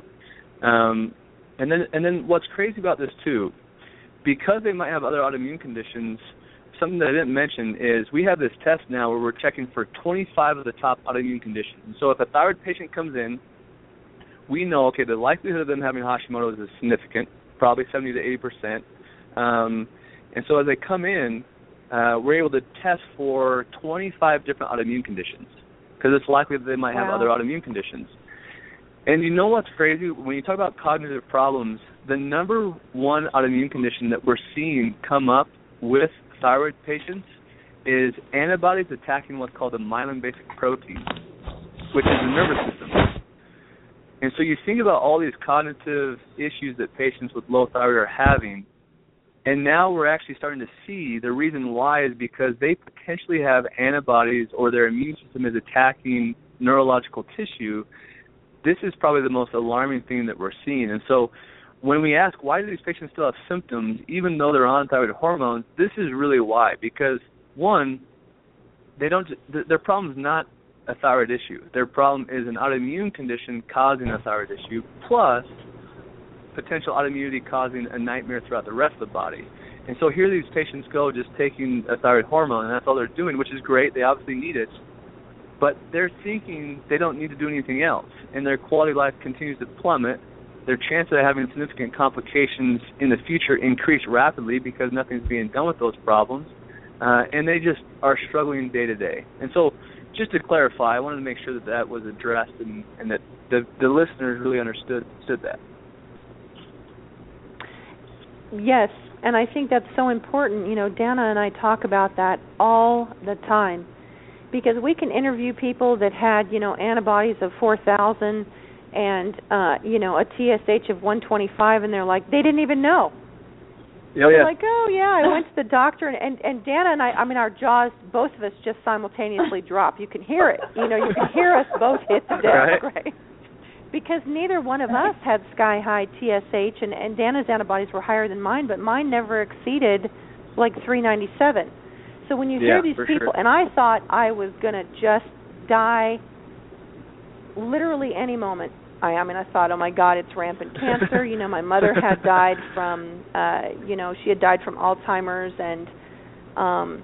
And then what's crazy about this too, because they might have other autoimmune conditions, something that I didn't mention is we have this test now where we're checking for 25 of the top autoimmune conditions. So if a thyroid patient comes in, we know, the likelihood of them having Hashimoto's is significant, probably 70 to 80%. And so as they come in, we're able to test for 25 different autoimmune conditions because it's likely that they might have other autoimmune conditions. And you know what's crazy? When you talk about cognitive problems, the number one autoimmune condition that we're seeing come up with thyroid patients is antibodies attacking what's called the myelin basic protein, which is the nervous system. And so you think about all these cognitive issues that patients with low thyroid are having, and now we're actually starting to see the reason why is because they potentially have antibodies or their immune system is attacking neurological tissue. This is probably the most alarming thing that we're seeing. And so when we ask why do these patients still have symptoms even though they're on thyroid hormones, this is really why. Because, one, their problem is not a thyroid issue. Their problem is an autoimmune condition causing a thyroid issue, plus potential autoimmunity causing a nightmare throughout the rest of the body. And so here these patients go just taking a thyroid hormone, and that's all they're doing, which is great. They obviously need it. But they're thinking they don't need to do anything else, and their quality of life continues to plummet. Their chance of having significant complications in the future increase rapidly because nothing's being done with those problems, and they just are struggling day to day. And so just to clarify, I wanted to make sure that was addressed and that the listeners really understood that. Yes, and I think that's so important. Dana and I talk about that all the time because we can interview people that had, antibodies of 4,000 and, a TSH of 125, and they're like, they didn't even know. Oh, yeah. Like, oh, yeah, I went to the doctor, and Dana and I mean, our jaws, both of us just simultaneously drop. You can hear it. You know, you can hear us both hit the desk, right? Because neither one of us had sky-high TSH, and Dana's antibodies were higher than mine, but mine never exceeded, like, 397. So when you hear these people, and I thought I was going to just die literally any moment. I mean, I thought, oh, my God, it's rampant cancer. You know, my mother had died from, she had died from Alzheimer's, and,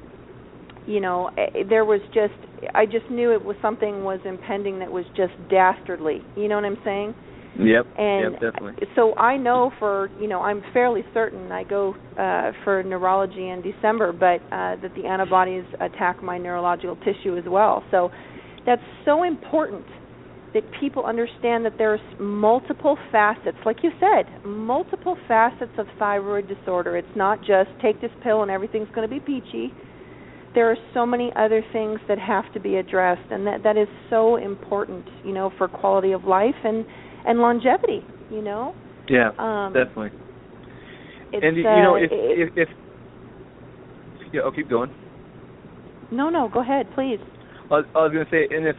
there was just, I just knew it was something was impending that was just dastardly. You know what I'm saying? Yep, and definitely. So I know I'm fairly certain I go for neurology in December, but that the antibodies attack my neurological tissue as well. So that's so important that people understand that there's multiple facets, like you said, multiple facets of thyroid disorder. It's not just take this pill and everything's going to be peachy. There are so many other things that have to be addressed, and that is so important, for quality of life and longevity, Yeah, definitely. And, if I'll keep going. No, go ahead, please. I was going to say, and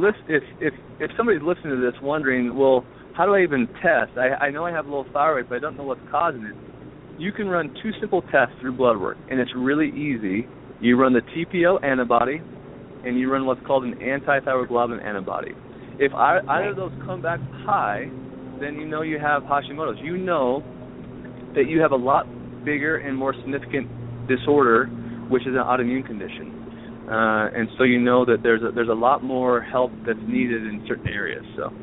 if somebody's listening to this wondering, well, how do I even test? I know I have low thyroid, but I don't know what's causing it. You can run 2 simple tests through blood work, and it's really easy. You run the TPO antibody, and you run what's called an anti-thyroglobulin antibody. If either of those come back high, then you know you have Hashimoto's. You know that you have a lot bigger and more significant disorder, which is an autoimmune condition. And so you know that there's a lot more help that's needed in certain areas.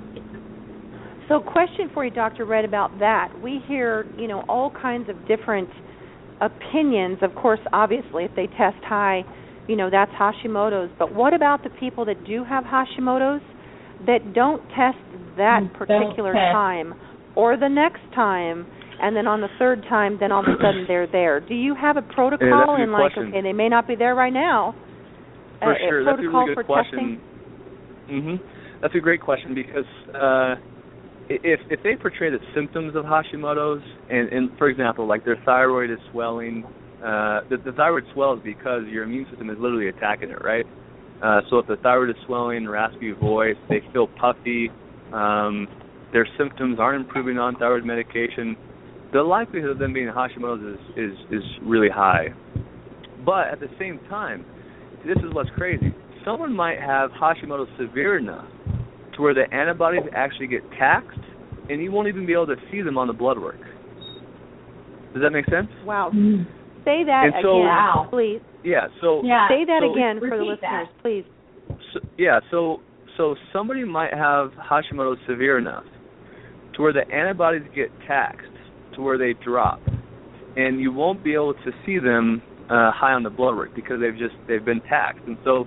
So question for you, Dr. Red, about that. We hear, all kinds of different opinions. Of course, obviously, if they test high, that's Hashimoto's. But what about the people that do have Hashimoto's that don't test that particular time or the next time, and then on the third time, then all of a sudden they're there? Do you have a protocol in okay, they may not be there right now? For sure, that's a really good question. That's a great question because if they portray the symptoms of Hashimoto's, and for example, like their thyroid is swelling, the thyroid swells because your immune system is literally attacking it, right? So if the thyroid is swelling, raspy voice, they feel puffy, their symptoms aren't improving on thyroid medication, the likelihood of them being Hashimoto's is really high. But at the same time, this is what's crazy. Someone might have Hashimoto's severe enough to where the antibodies actually get taxed, and you won't even be able to see them on the blood work. Does that make sense? Wow. Say that again, please. Yeah. Say that again for the listeners, please. So somebody might have Hashimoto's severe enough to where the antibodies get taxed, to where they drop, and you won't be able to see them high on the blood work because they've been taxed, and so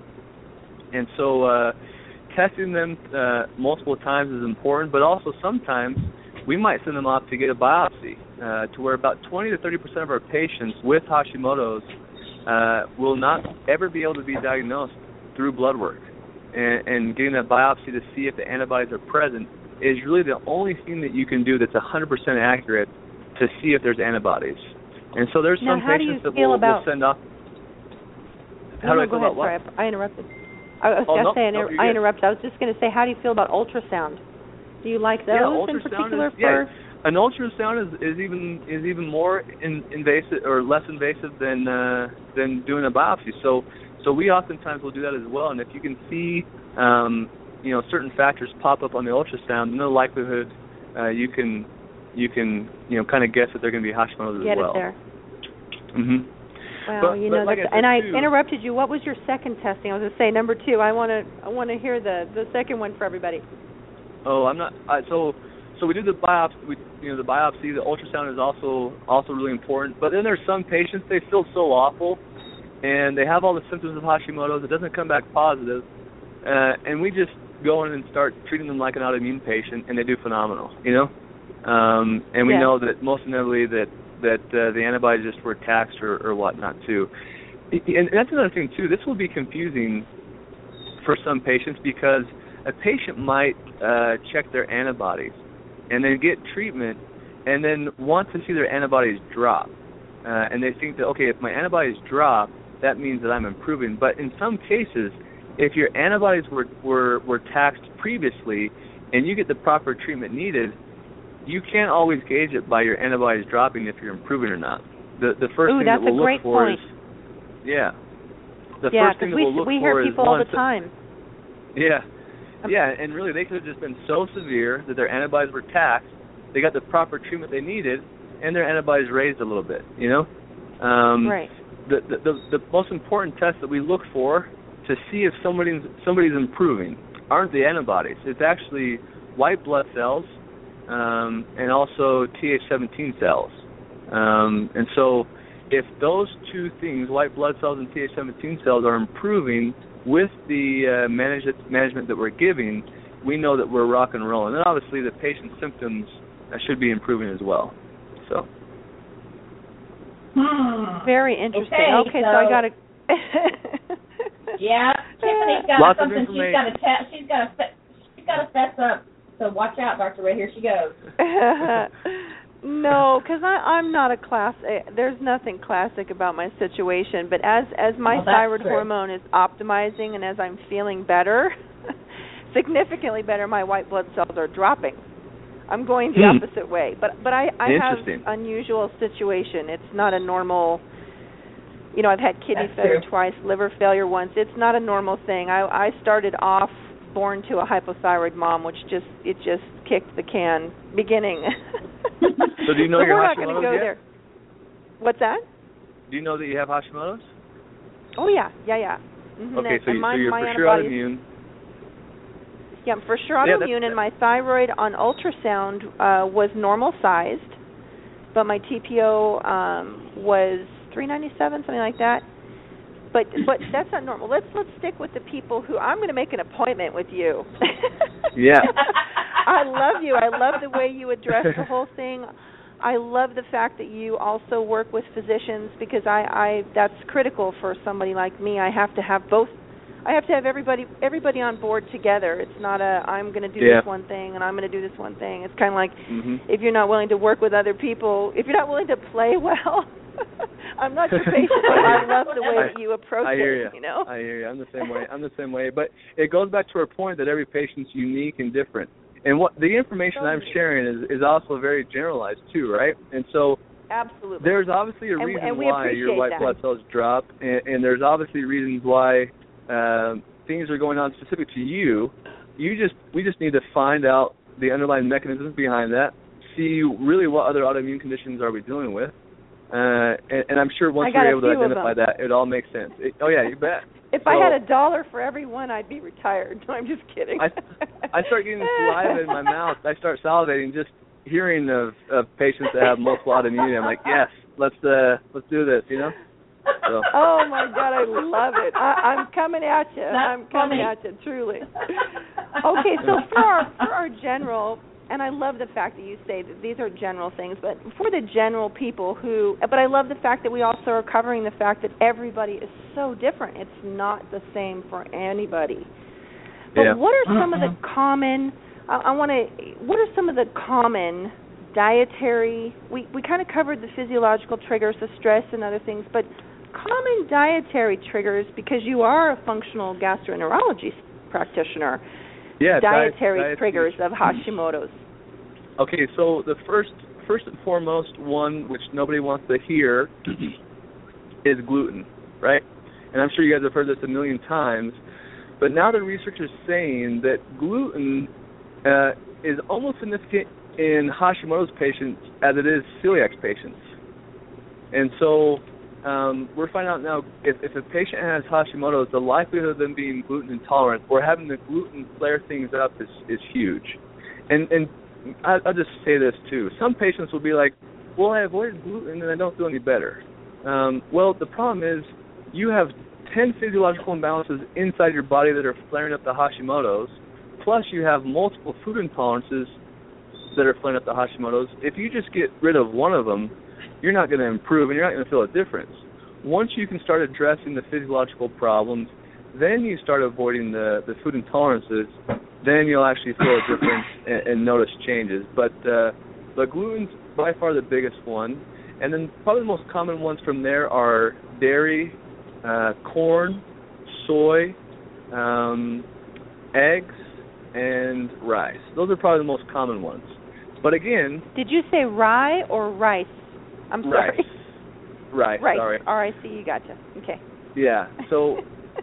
testing them multiple times is important. But also sometimes we might send them off to get a biopsy, to where about 20 to 30% of our patients with Hashimoto's will not ever be able to be diagnosed through blood work, and getting that biopsy to see if the antibodies are present is really the only thing that you can do that's 100% accurate to see if there's antibodies. And so there's some patients that we'll send off. How do I feel about what? Sorry, I interrupted. I interrupted. I was just going to say, how do you feel about ultrasound? Do you like those in particular? An ultrasound is even more invasive or less invasive than doing a biopsy. So we oftentimes will do that as well. And if you can see certain factors pop up on the ultrasound, then the likelihood you can kind of guess that they're going to be Hashimoto's as well. Get it there. Mhm. Well, I interrupted you. What was your second testing? I was going to say number 2. I want to hear the second one for everybody. Oh, I'm not. So we do the biopsy. The biopsy. The ultrasound is also really important. But then there's some patients, they feel so awful, and they have all the symptoms of Hashimoto's. It doesn't come back positive, and we just go in and start treating them like an autoimmune patient, and they do phenomenal. And we know that most inevitably that the antibodies just were taxed or whatnot too. And that's another thing too. This will be confusing for some patients because a patient might check their antibodies and then get treatment and then want to see their antibodies drop. and they think that, okay, if my antibodies drop, that means that I'm improving. But in some cases, if your antibodies were taxed previously and you get the proper treatment needed, you can't always gauge it by your antibodies dropping if you're improving or not. The first thing that we'll look for is, first thing that we'll look for is, we hear people all the time. Yeah, and really they could have just been so severe that their antibodies were taxed, they got the proper treatment they needed, and their antibodies raised a little bit, you know? Right. The most important test that we look for to see if somebody's improving aren't the antibodies. It's actually white blood cells and also Th17 cells. And so if those two things, white blood cells and Th17 cells, are improving with the management that we're giving, we know that we're rock and rolling. And obviously the patient's symptoms should be improving as well. So. Very interesting. Okay, so I got to... Yeah, Tiffany's got Lots something of information. she's got to fess up. So watch out, Dr. Ray. Here she goes. No, because I'm not a there's nothing classic about my situation. But as my thyroid hormone is optimizing and as I'm feeling better, significantly better, my white blood cells are dropping. I'm going the opposite way. But I have an unusual situation. It's not a normal... You know, I've had kidney failure twice, liver failure once. It's not a normal thing. I started off born to a hypothyroid mom, which just kicked the can beginning. So do you know your Hashimoto's? We're not going to go there. What's that? Do you know that you have Hashimoto's? Oh, yeah. Mm-hmm. Okay, so you're for sure autoimmune. Yeah, I'm for sure autoimmune, and my thyroid on ultrasound was normal-sized, but my TPO was 397, something like that. But that's not normal. Let's stick with the people who... I'm going to make an appointment with you. Yeah. I love you. I love the way you address the whole thing. I love the fact that you also work with physicians, because I that's critical for somebody like me. I have to have both. I have to have everybody on board together. It's not I'm going to do this one thing and I'm going to do this one thing. It's kind of like if you're not willing to work with other people, if you're not willing to play well, I'm not your patient. I love the way that you approach it. You know? I hear you. I'm the same way. But it goes back to our point that every patient's unique and different. And what the information I'm sharing is also very generalized too, right? And so absolutely, there's obviously a reason why your white blood cells drop, and there's obviously reasons why things are going on specific to you. We just need to find out the underlying mechanisms behind that, see really what other autoimmune conditions are we dealing with, and I'm sure once we're able to identify that, it all makes sense. You bet. If I had $1 for every one, I'd be retired. No, I'm just kidding. I start getting saliva in my mouth. I start salivating just hearing of patients that have multiple autoimmunity. I'm like, yes, let's do this, you know? So. Oh, my God, I love it. I'm coming at you. I'm coming at you, truly. Okay, so for our general, and I love the fact that you say that these are general things, but for the general people but I love the fact that we also are covering the fact that everybody is so different. It's not the same for anybody. But what are some of the common, what are some of the common dietary, we kind of covered the physiological triggers, the stress and other things, but common dietary triggers, because you are a functional gastroenterology practitioner. Yeah, dietary triggers of Hashimoto's. Okay, so the first and foremost one, which nobody wants to hear, is gluten, right? And I'm sure you guys have heard this a million times, but now the research is saying that gluten is almost significant in Hashimoto's patients as it is celiac patients. And so we're finding out now if a patient has Hashimoto's, the likelihood of them being gluten intolerant or having the gluten flare things up is huge. And I'll just say this too. Some patients will be like, well, I avoided gluten and I don't feel any better. Well, the problem is you have 10 physiological imbalances inside your body that are flaring up the Hashimoto's, plus you have multiple food intolerances that are flaring up the Hashimoto's. If you just get rid of one of them, you're not going to improve and you're not going to feel a difference. Once you can start addressing the physiological problems, then you start avoiding the food intolerances, then you'll actually feel a difference and notice changes. But gluten's by far the biggest one. And then probably the most common ones from there are dairy, corn, soy, eggs, and rice. Those are probably the most common ones. But again... Did you say rye or rice? I'm sorry. Rice, sorry. R-I-C, gotcha. Okay. Yeah, so...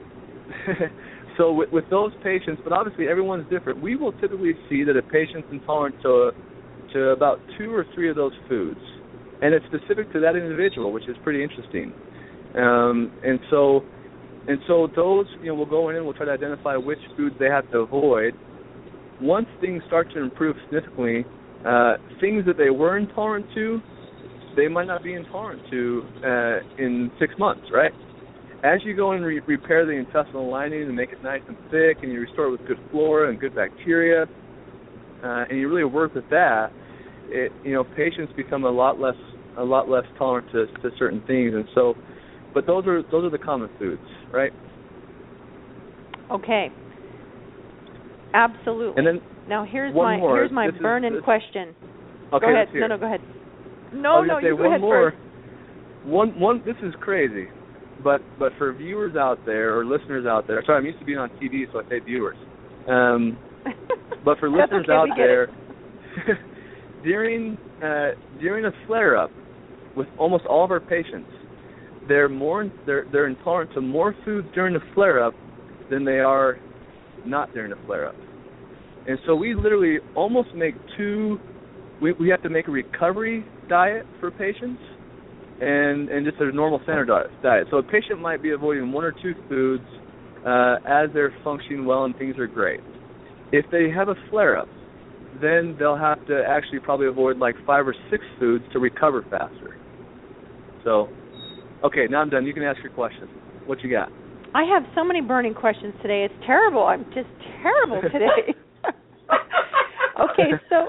So with those patients, but obviously everyone's different, we will typically see that a patient's intolerant to about 2 or 3 of those foods. And it's specific to that individual, which is pretty interesting. And so those, we'll go in and we'll try to identify which foods they have to avoid. Once things start to improve significantly, things that they were intolerant to, they might not be intolerant to in 6 months, right? As you go and repair the intestinal lining and make it nice and thick, and you restore it with good flora and good bacteria, and you really work with that, patients become a lot less tolerant to certain things, and so. But those are the common foods, right? Okay. Absolutely. And then now here's my burning question. Okay, go ahead. No, go ahead. No, you go ahead first. One. This is crazy. But for viewers out there or listeners out there, sorry, I'm used to being on TV, so I say viewers. But for listeners out there, during a flare-up, with almost all of our patients, they're intolerant to more foods during the flare-up than they are not during the flare-up. And so we literally almost make we have to make a recovery diet for patients. And just a normal standard diet. So a patient might be avoiding 1 or 2 foods as they're functioning well and things are great. If they have a flare-up, then they'll have to actually probably avoid like 5 or 6 foods to recover faster. So, okay, now I'm done. You can ask your question. What you got? I have so many burning questions today. It's terrible. I'm just terrible today. Okay, so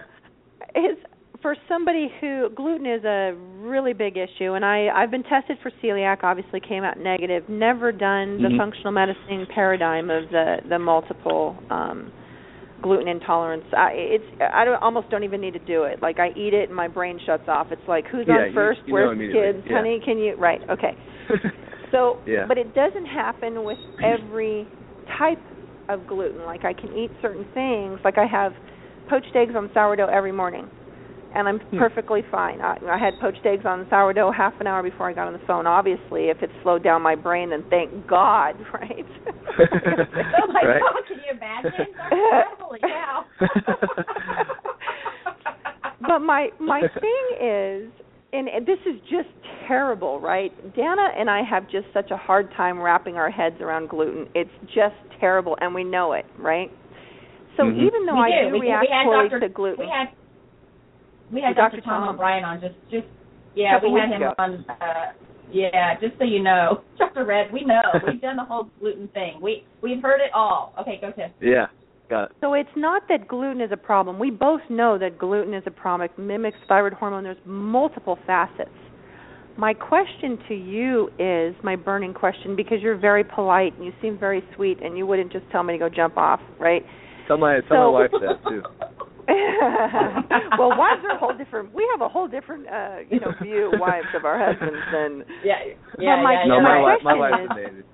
for somebody who, gluten is a really big issue, and I've been tested for celiac, obviously came out negative, never done the functional medicine paradigm of the multiple gluten intolerance. I almost don't even need to do it. Like I eat it and my brain shuts off. It's like, who's on first? Where's the kids? Yeah. Honey, can you? Right, okay. So, but it doesn't happen with every type of gluten. Like I can eat certain things. Like I have poached eggs on sourdough every morning. And I'm perfectly fine. I had poached eggs on sourdough half an hour before I got on the phone. Obviously, if it slowed down my brain, then thank God, right? Oh, my God, can you imagine? Holy cow. But my thing is, and this is just terrible, right? Dana and I have just such a hard time wrapping our heads around gluten. It's just terrible, and we know it, right? So even though I do react poorly to gluten. We had Dr. Tom O'Brien on we had him on, just so you know. Dr. Red, we know. We've done the whole gluten thing. We've heard it all. Okay, go ahead. Yeah, got it. So it's not that gluten is a problem. We both know that gluten is a problem. It mimics thyroid hormone. There's multiple facets. My question to you is, my burning question, because you're very polite and you seem very sweet and you wouldn't just tell me to go jump off, right? Tell my wife that, too. Well, wives are a whole different. We have a whole different, view, wives of our husbands than. My wife's amazing.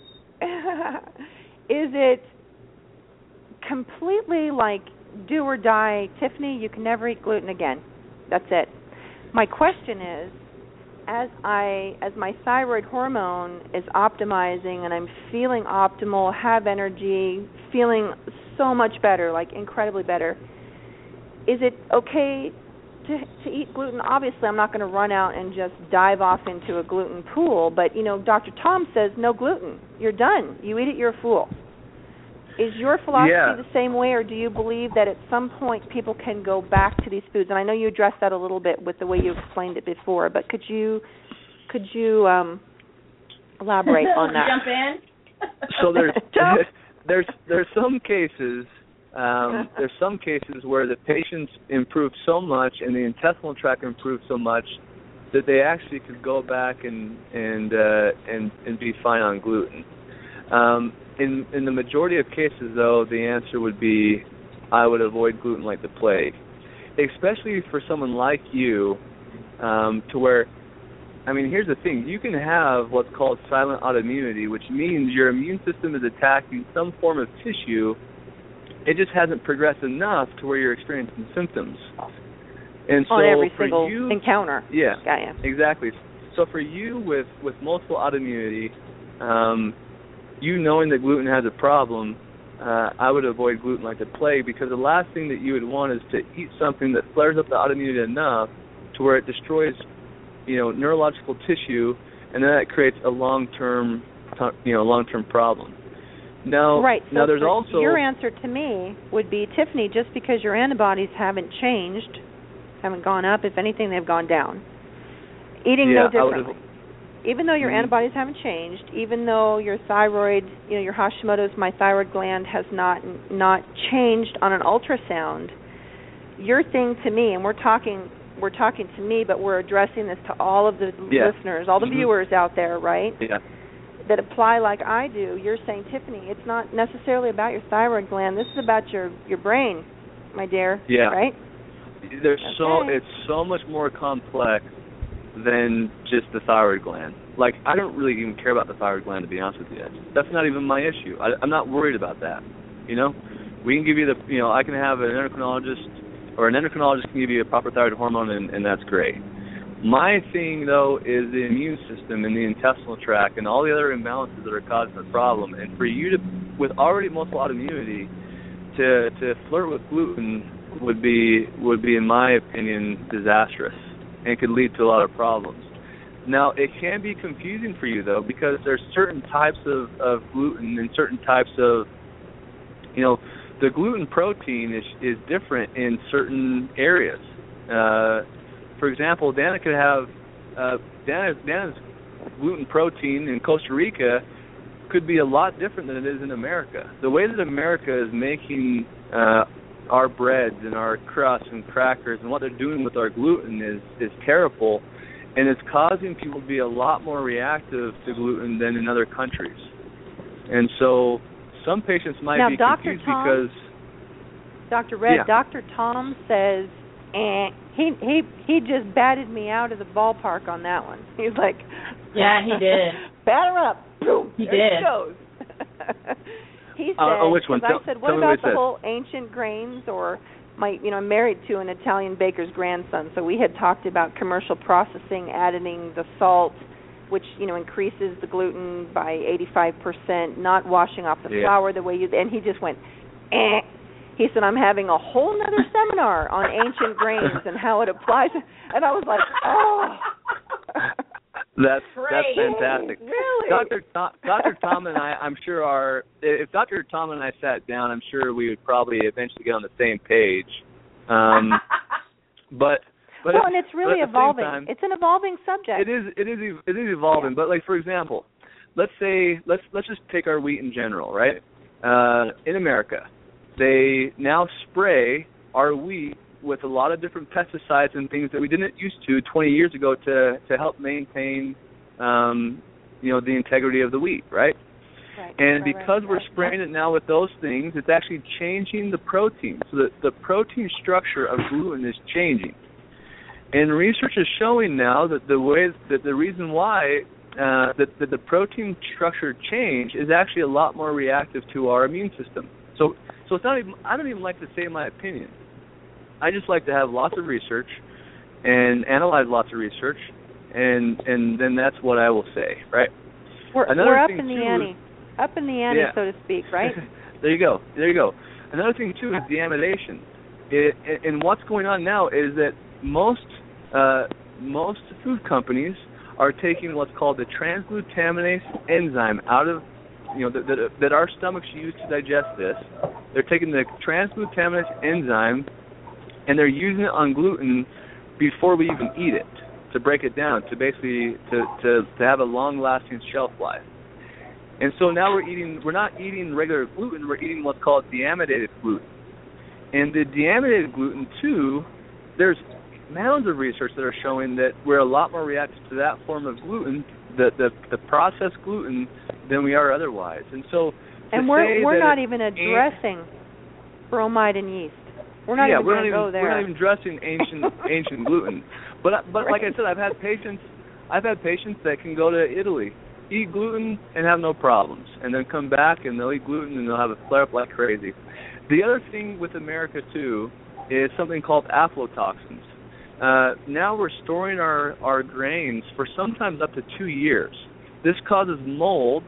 Is it completely like do or die, Tiffany? You can never eat gluten again. That's it. My question is, as my thyroid hormone is optimizing and I'm feeling optimal, have energy, feeling so much better, like incredibly better. Is it okay to eat gluten? Obviously, I'm not going to run out and just dive off into a gluten pool, but, Dr. Tom says no gluten. You're done. You eat it, you're a fool. Is your philosophy the same way, or do you believe that at some point people can go back to these foods? And I know you addressed that a little bit with the way you explained it before, but could you elaborate on that? Jump in? So there's some cases... there's some cases where the patients improve so much and the intestinal tract improves so much that they actually could go back and be fine on gluten. In the majority of cases, though, the answer would be I would avoid gluten like the plague, especially for someone like you, to where I mean, here's the thing. You can have what's called silent autoimmunity, which means your immune system is attacking some form of tissue. It just hasn't progressed enough to where you're experiencing symptoms. And so on every for single you, encounter. Yeah, got you. Exactly. So for you with multiple autoimmunity, you knowing that gluten has a problem, I would avoid gluten like the plague, because the last thing that you would want is to eat something that flares up the autoimmunity enough to where it destroys, neurological tissue, and then that creates a long-term problem. Now, right. So now there's also your answer to me would be, Tiffany, just because your antibodies haven't changed, haven't gone up, if anything, they've gone down. Eating no differently. Even though your antibodies haven't changed, even though your thyroid, your Hashimoto's, my thyroid gland has not changed on an ultrasound, your thing to me, and we're talking to me, but we're addressing this to all of the listeners, all the viewers out there, right? Yeah. That apply like I do. You're saying, Tiffany, it's not necessarily about your thyroid gland. This is about your brain, my dear. Yeah. Right? It's so much more complex than just the thyroid gland. Like, I don't really even care about the thyroid gland, to be honest with you. That's not even my issue. I'm not worried about that. We can give you I can have an endocrinologist, or an endocrinologist can give you a proper thyroid hormone, and that's great. My thing, though, is the immune system and the intestinal tract and all the other imbalances that are causing the problem. And for you to, with already multiple autoimmunity, to flirt with gluten would be, in my opinion, disastrous, and could lead to a lot of problems. Now, it can be confusing for you, though, because there's certain types of gluten and certain types of, the gluten protein is different in certain areas. For example, Dana could have Dana's gluten protein in Costa Rica could be a lot different than it is in America. The way that America is making our breads and our crusts and crackers and what they're doing with our gluten is terrible, and it's causing people to be a lot more reactive to gluten than in other countries. And so some patients might be confused because Dr. Red, yeah. Dr. Tom says, he just batted me out of the ballpark on that one. He's like, yeah, he did. Bat her up. Boom. He there did. She goes. He said, which one? I said, what about the whole ancient grains, or I'm married to an Italian baker's grandson, so we had talked about commercial processing, adding the salt, which, increases the gluten by 85%, not washing off the flour the way and he just went, eh. He said, I'm having a whole other seminar on ancient grains and how it applies. And I was like, oh. That's fantastic. Really? Dr. Tom and I'm sure are, if Dr. Tom and I sat down, I'm sure we would probably eventually get on the same page. But and it's really evolving. It's an evolving subject. It is evolving. But like, for example, let's just take our wheat in general, right? In America, they now spray our wheat with a lot of different pesticides and things that we didn't used to 20 years ago to help maintain, the integrity of the wheat, right? And because we're spraying it now with those things, it's actually changing the protein. So the protein structure of gluten is changing. And research is showing now that the reason why that the protein structure change is actually a lot more reactive to our immune system. So it's not even, I don't even like to say my opinion. I just like to have lots of research and analyze lots of research, and then that's what I will say, right? We're up in the ante, so to speak, right? There you go. Another thing too is deamidation. And what's going on now is that most food companies are taking what's called the transglutaminase enzyme out of, that our stomachs use to digest this. They're taking the transglutaminase enzyme and they're using it on gluten before we even eat it, to break it down, to basically to have a long-lasting shelf life. And so now we're not eating regular gluten, we're eating what's called deamidated gluten. And the deamidated gluten too, there's mounds of research that are showing that we're a lot more reactive to that form of gluten, the processed gluten, than we are otherwise. And so we're not even addressing bromide and yeast. We're not even going to go there. We're not even addressing ancient gluten. But like I said, I've had patients I've had patients that can go to Italy, eat gluten, and have no problems, and then come back and they'll eat gluten and they'll have a flare-up like crazy. The other thing with America, too, is something called aflatoxins. Now we're storing our grains for sometimes up to 2 years. This causes mold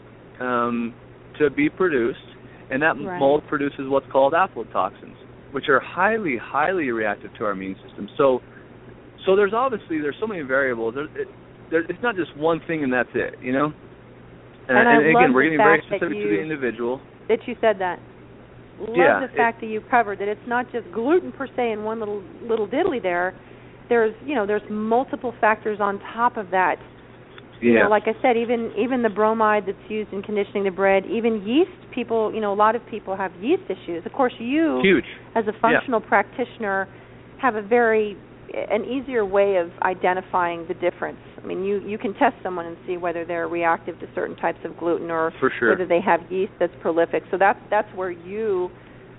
to be produced, and that mold produces what's called aflatoxins, which are highly, highly reactive to our immune system. So there's so many variables. It's not just one thing and that's it, you know? And again, we're getting very specific to the individual. That you said that. Love the fact that you covered that it's not just gluten per se in one little diddly there. There's multiple factors on top of that. Yeah. You know, like I said, even the bromide that's used in conditioning the bread, even yeast people, a lot of people have yeast issues. Of course, you, as a functional practitioner, have an easier way of identifying the difference. I mean, you can test someone and see whether they're reactive to certain types of gluten or whether they have yeast that's prolific. So that's where you,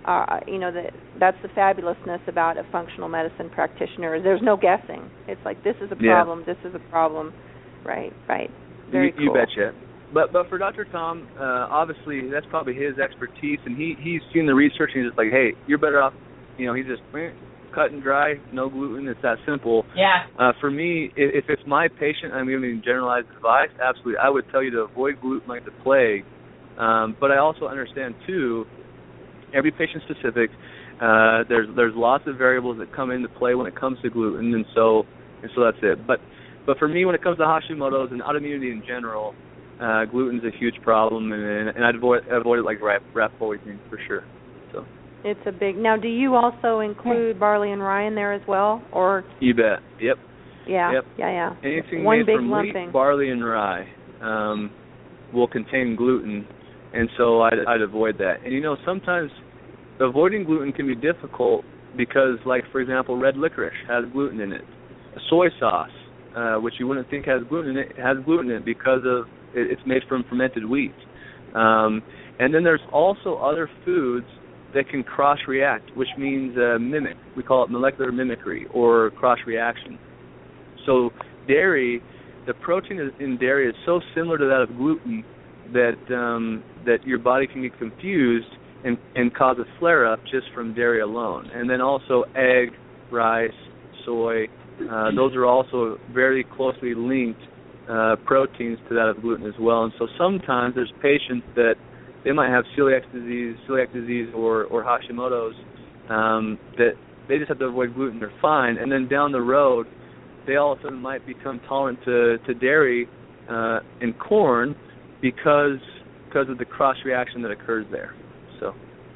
that's the fabulousness about a functional medicine practitioner. There's no guessing. It's like, this is a problem, this is a problem. Right. Very cool. You betcha. But for Dr. Tom, obviously that's probably his expertise, and he's seen the research, and he's just like, hey, you're better off, he's just cut and dry, no gluten. It's that simple. Yeah. For me, if it's my patient, I'm giving generalized advice. Absolutely, I would tell you to avoid gluten like the plague. But I also understand too, every patient specific. There's lots of variables that come into play when it comes to gluten, and so that's it. But for me, when it comes to Hashimoto's and autoimmunity in general, gluten's a huge problem, and I'd avoid it like rat poisoning for sure. So it's a big. Now, do you also include barley and rye in there as well, or? You bet. Yep. Yeah. Yep. Yeah. Anything One made big from lumping. wheat, barley, and rye will contain gluten, and so I'd avoid that. And sometimes avoiding gluten can be difficult because, like for example, red licorice has gluten in it. Soy sauce, which you wouldn't think has gluten in it, has gluten in it because of it's made from fermented wheat. And then there's also other foods that can cross-react, which means mimic. We call it molecular mimicry or cross-reaction. So dairy, the protein in dairy is so similar to that of gluten that your body can get confused and cause a flare-up just from dairy alone. And then also egg, rice, soy, those are also very closely linked proteins to that of gluten as well. And so sometimes there's patients that they might have celiac disease or Hashimoto's that they just have to avoid gluten. They're fine. And then down the road, they all of a sudden might become tolerant to dairy and corn because of the cross-reaction that occurs there. So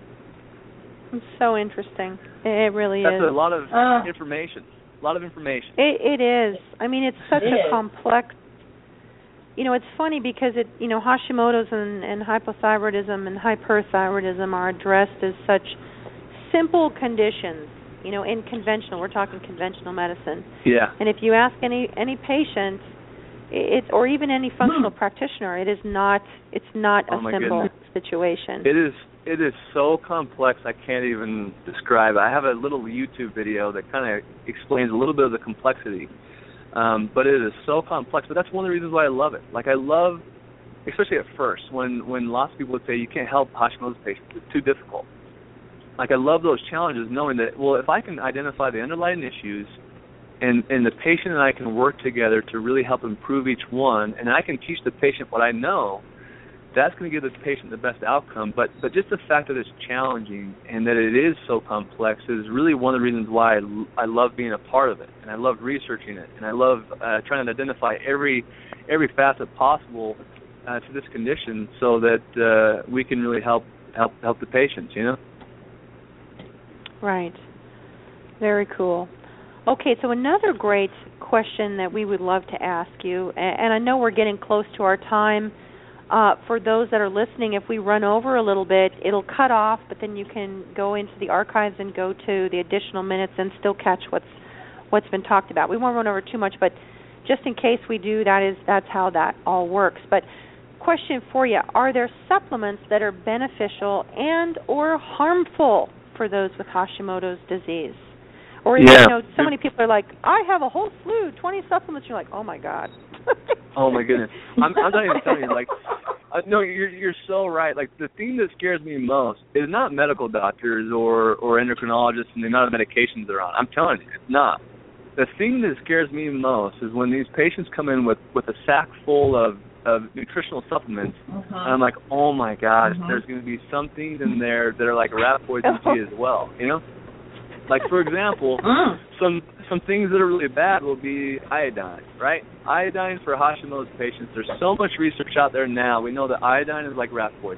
it's so interesting. It really is. That's a lot of information. A lot of information. It is. I mean, it's such a complex. It's funny because Hashimoto's and hypothyroidism and hyperthyroidism are addressed as such simple conditions. In conventional, we're talking conventional medicine. Yeah. And if you ask any patient, or even any functional practitioner, it's not a simple situation. It is so complex I can't even describe it. I have a little YouTube video that kind of explains a little bit of the complexity. But it is so complex. But that's one of the reasons why I love it. Like I love, especially at first, when lots of people would say you can't help Hashimoto's patients, it's too difficult. Like I love those challenges, knowing that, well, if I can identify the underlying issues and the patient and I can work together to really help improve each one, and I can teach the patient what I know, that's going to give the patient the best outcome. But just the fact that it's challenging and that it is so complex is really one of the reasons why I love being a part of it, and I love researching it, and I love trying to identify every facet possible to this condition so that we can really help the patients, Right. Very cool. Okay, so another great question that we would love to ask you, and I know we're getting close to our time. For those that are listening, if we run over a little bit, it'll cut off, but then you can go into the archives and go to the additional minutes and still catch what's been talked about. We won't run over too much, but just in case we do, that's how that all works. But question for you, are there supplements that are beneficial and or harmful for those with Hashimoto's disease? Or even, so many people are like, I have a whole slew, 20 supplements. You're like, oh my God. Oh my goodness. I'm not even telling you. Like, no, you're so right. Like, the thing that scares me most is not medical doctors or endocrinologists and the amount of medications they're on. I'm telling you, it's not. The thing that scares me most is when these patients come in with a sack full of nutritional supplements, and I'm like, oh my gosh, there's going to be some things in there that are like rat poison tea as well, Like, for example, some things that are really bad will be iodine, right? Iodine for Hashimoto's patients. There's so much research out there now. We know that iodine is like rat poison,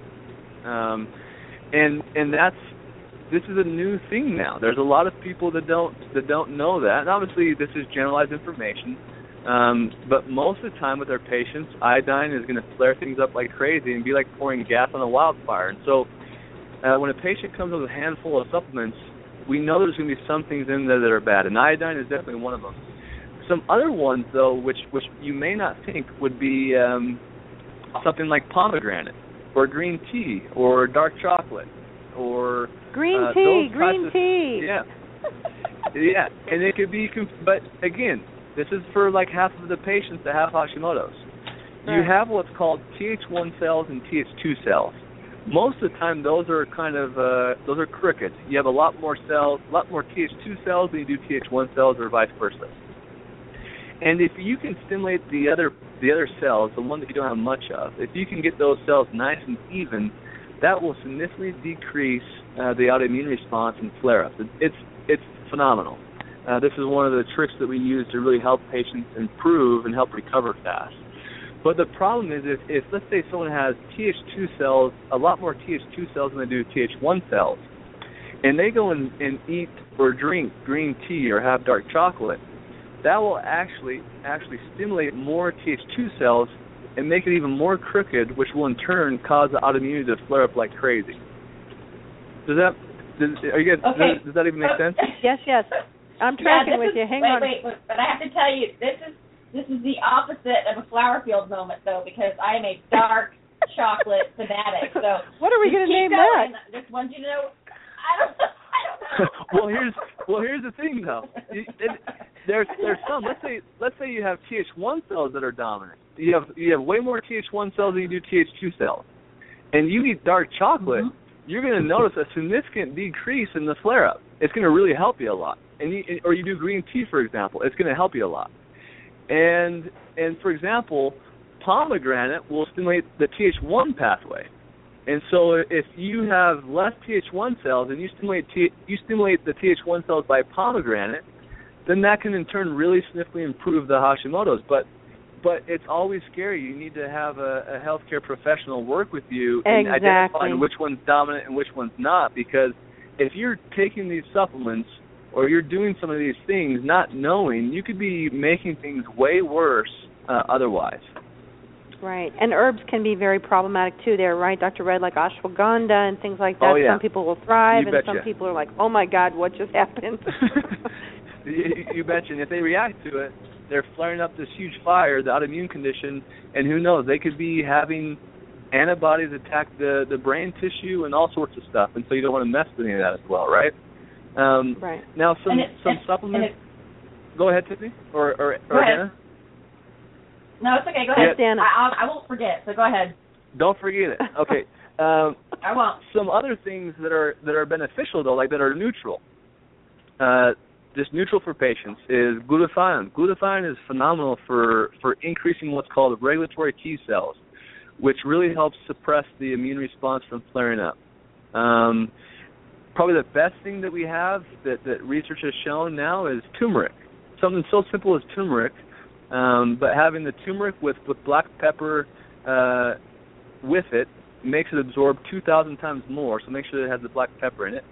and this is a new thing now. There's a lot of people that don't know that, and obviously this is generalized information. But most of the time with our patients, iodine is going to flare things up like crazy and be like pouring gas on a wildfire. And so when a patient comes with a handful of supplements, we know there's going to be some things in there that are bad, and iodine is definitely one of them. Some other ones, though, which you may not think would be something like pomegranate or green tea or dark chocolate or green tea. Yeah, yeah, and it could be. But again, this is for like half of the patients that have Hashimoto's. Right. You have what's called Th1 cells and Th2 cells. Most of the time, those are those are crickets. You have a lot more Th2 cells than you do Th1 cells, or vice versa. And if you can stimulate the other cells, the one that you don't have much of, if you can get those cells nice and even, that will significantly decrease the autoimmune response and flare-ups. It's phenomenal. This is one of the tricks that we use to really help patients improve and help recover fast. But the problem is if let's say someone has Th2 cells, a lot more Th2 cells than they do Th1 cells, and they go and eat or drink green tea or have dark chocolate, that will actually stimulate more Th2 cells and make it even more crooked, which will in turn cause the autoimmunity to flare up like crazy. Does that even make sense? Yes. I'm tracking with you. Hang on. Wait, but I have to tell you, this is the opposite of a flower field moment, though, because I am a dark chocolate fanatic. So what are we going to name that? Just want you to know, I don't know. Well, here's the thing, though. There's some. Let's say you have Th1 cells that are dominant. You have way more Th1 cells than you do Th2 cells, and you eat dark chocolate. You're going to notice a significant decrease in the flare-up. It's going to really help you a lot. Or you do green tea, for example. It's going to help you a lot. And for example, pomegranate will stimulate the Th1 pathway. And so if you have less Th1 cells and you stimulate the Th1 cells by pomegranate, then that can in turn really significantly improve the Hashimoto's. But it's always scary. You need to have a healthcare professional work with you and identify which one's dominant and which one's not. Because if you're taking these supplements or you're doing some of these things not knowing, you could be making things way worse otherwise. Right. And herbs can be very problematic, too, there, right, Dr. Red, like ashwagandha and things like that. Oh, yeah. Some people will thrive, you and betcha. some people are like, oh, my God, what just happened? You betcha. And if they react to it, they're flaring up this huge fire, the autoimmune condition, and who knows, they could be having antibodies attack the brain tissue and all sorts of stuff, and so you don't want to mess with any of that as well, right? Right. Now, some supplements. Go ahead, Tiffany, or Dana. No, it's okay. Go ahead, Dana. I won't forget. So go ahead. Don't forget it. Okay. I won't. Some other things that are beneficial though, like that are neutral. Just neutral for patients is glutathione. Glutathione is phenomenal for increasing what's called regulatory T cells, which really helps suppress the immune response from flaring up. Probably the best thing that we have that research has shown now is turmeric. Something so simple as turmeric, but having the turmeric with black pepper with it makes it absorb 2,000 times more, so make sure that it has the black pepper in it.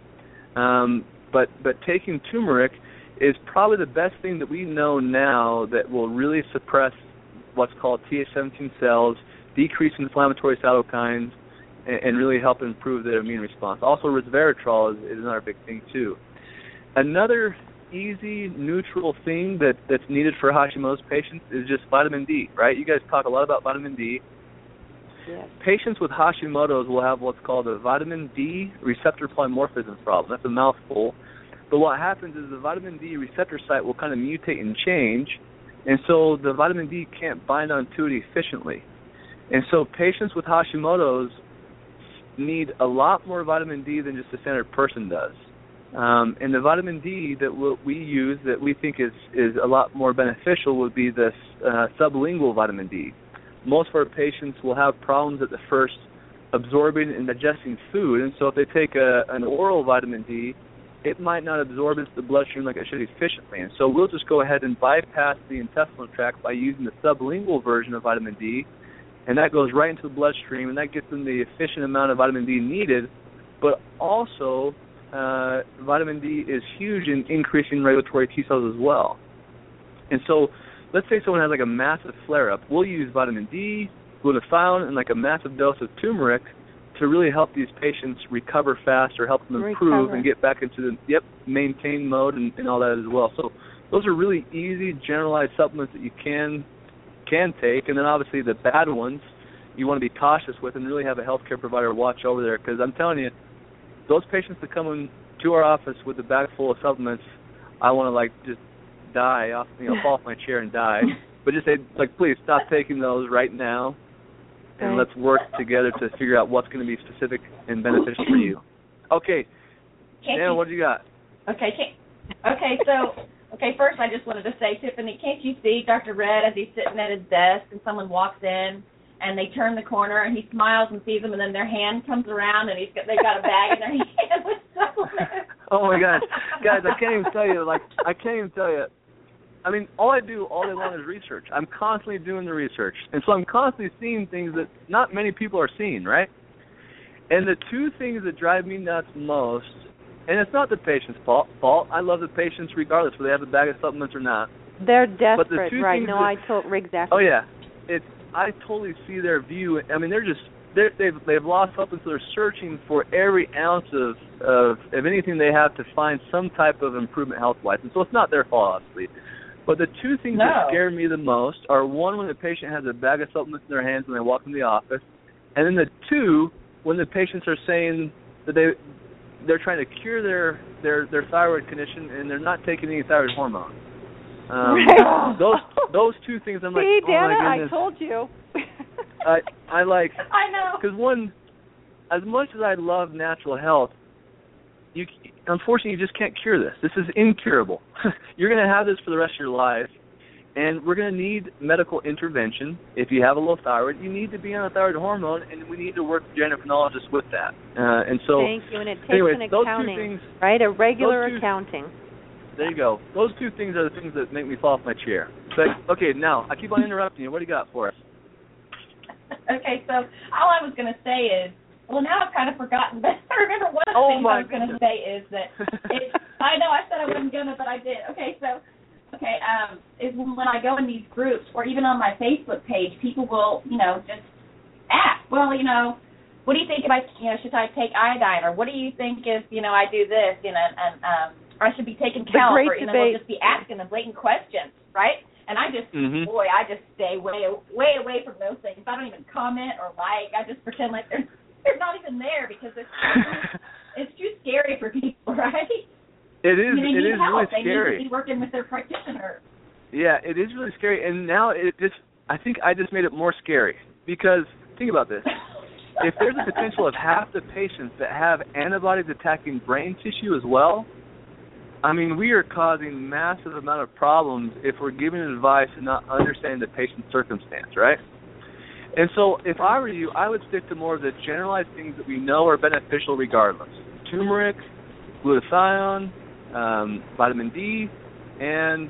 But taking turmeric is probably the best thing that we know now that will really suppress what's called Th17 cells, decrease inflammatory cytokines, and really help improve their immune response. Also, resveratrol is another big thing, too. Another easy, neutral thing that's needed for Hashimoto's patients is just vitamin D, right? You guys talk a lot about vitamin D. Yes. Patients with Hashimoto's will have what's called a vitamin D receptor polymorphism problem. That's a mouthful. But what happens is the vitamin D receptor site will kind of mutate and change, and so the vitamin D can't bind onto it efficiently. And so patients with Hashimoto's need a lot more vitamin D than just a standard person does. And the vitamin D that we use that we think is a lot more beneficial would be this sublingual vitamin D. Most of our patients will have problems at the first absorbing and digesting food, and so if they take an oral vitamin D, it might not absorb into the bloodstream like it should efficiently. And so we'll just go ahead and bypass the intestinal tract by using the sublingual version of vitamin D, and that goes right into the bloodstream, and that gets them the efficient amount of vitamin D needed. But also, vitamin D is huge in increasing regulatory T cells as well. And so let's say someone has like a massive flare-up. We'll use vitamin D, glutathione, and like a massive dose of turmeric to really help these patients recover faster, help them improve and get back into the maintain mode and all that as well. So those are really easy, generalized supplements that you can take. And then obviously the bad ones you want to be cautious with and really have a healthcare provider watch over there, because I'm telling you, those patients that come into our office with a bag full of supplements, I want to like just die off, fall off my chair and die. But just say, like, please stop taking those right now, and let's work together to figure out what's going to be specific and beneficial for you. Okay, Dan, what do you got? First I just wanted to say, Tiffany, can't you see Dr. Red as he's sitting at his desk and someone walks in and they turn the corner and he smiles and sees them, and then their hand comes around and they've got a bag in their hand with supplements. Oh my gosh, guys, I can't even tell you. I mean, all I do all day long is research. I'm constantly doing the research, and so I'm constantly seeing things that not many people are seeing, right? And the two things that drive me nuts most, and it's not the patient's fault. I love the patients regardless whether they have a bag of supplements or not. They're desperate, right? No, I told Riggs after. Oh yeah, I totally see their view. I mean, they've lost supplements, so they're searching for every ounce of anything they have to find some type of improvement health-wise, and so it's not their fault, obviously. But the two things that scare me the most are, one, when the patient has a bag of supplements in their hands when they walk in the office, and then the two, when the patients are saying that they're trying to cure their thyroid condition and they're not taking any thyroid hormone. Those two things, I'm like, see, oh Dana, my goodness. I told you. I know. Because one, as much as I love natural health, unfortunately, you just can't cure this. This is incurable. You're going to have this for the rest of your life, and we're going to need medical intervention. If you have a low thyroid, you need to be on a thyroid hormone, and we need to work with endocrinologists with that. And so, thank you. And it takes anyways, an accounting, things, right? A regular accounting. There you go. Those two things are the things that make me fall off my chair. But okay, now I keep on interrupting you. What do you got for us? Okay, so all I was going to say is, well, now I've kind of forgotten, but I remember one of the things I was going to say is that I know I said I wasn't going to, but I did. Is when I go in these groups or even on my Facebook page, people will, just ask, well, what do you think if should I take iodine, or what do you think if, I do this, and I should be taking kelp, or, they'll just be asking the blatant questions, right? And I just, I just stay way away from those things. I don't even comment or like. I just pretend like they're not even there, because it's too scary for people, right? It is. It is really scary. They need to be working with their practitioner. Yeah, it is really scary, and now I think I just made it more scary, because think about this. If there's a potential of half the patients that have antibodies attacking brain tissue as well, I mean, we are causing massive amount of problems if we're giving advice and not understanding the patient's circumstance, right? And so if I were you, I would stick to more of the generalized things that we know are beneficial regardless. Turmeric, glutathione, vitamin D, and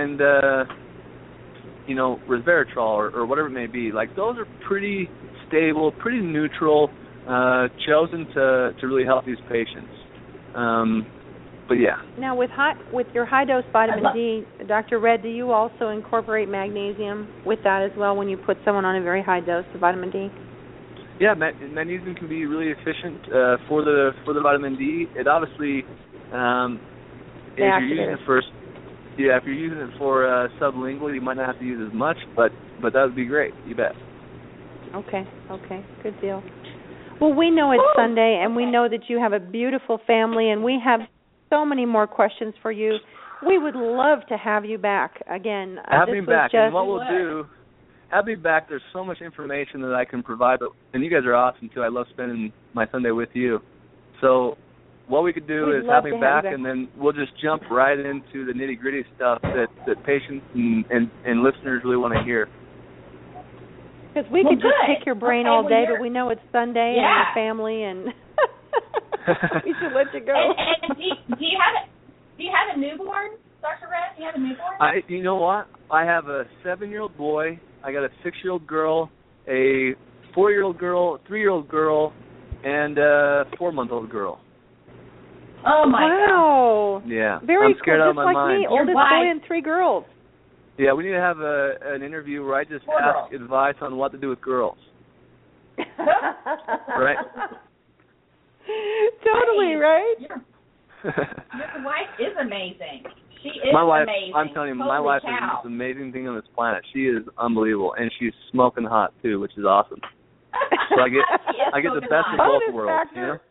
resveratrol or whatever it may be. Like, those are pretty stable, pretty neutral, chosen to really help these patients. But yeah. Now, with your high-dose vitamin D, Dr. Red, do you also incorporate magnesium with that as well when you put someone on a very high dose of vitamin D? Yeah, magnesium can be really efficient for the vitamin D. It obviously, if you're using it for sublingual, you might not have to use as much, but that would be great. You bet. Okay, good deal. Well, we know it's Sunday, and we know that you have a beautiful family, and we have so many more questions for you. We would love to have you back again. Have me back. And what we'll do, have me back. There's so much information that I can provide, and you guys are awesome, too. I love spending my Sunday with you. So what we could do is have me back, and then we'll just jump right into the nitty-gritty stuff that patients and listeners really want to hear. Because we could just pick your brain all day, but we know it's Sunday and your family, and we should let you go. And do you have a newborn, Dr. Red? Do you have a newborn? You know what? I have a 7-year-old boy. I got a 6-year-old girl, a 4-year-old girl, a 3-year-old girl, and a 4-month-old girl. Oh my God! Yeah, very I'm scared cool. out of my mind. Me, oldest boy and 3 girls. Yeah, we need to have an interview where I just ask advice on what to do with girls. Right? Totally, right? Your wife is amazing. She is my wife, amazing. I'm telling you, my wife is the most amazing thing on this planet. She is unbelievable, and she's smoking hot too, which is awesome. So I get the best of both worlds, you know.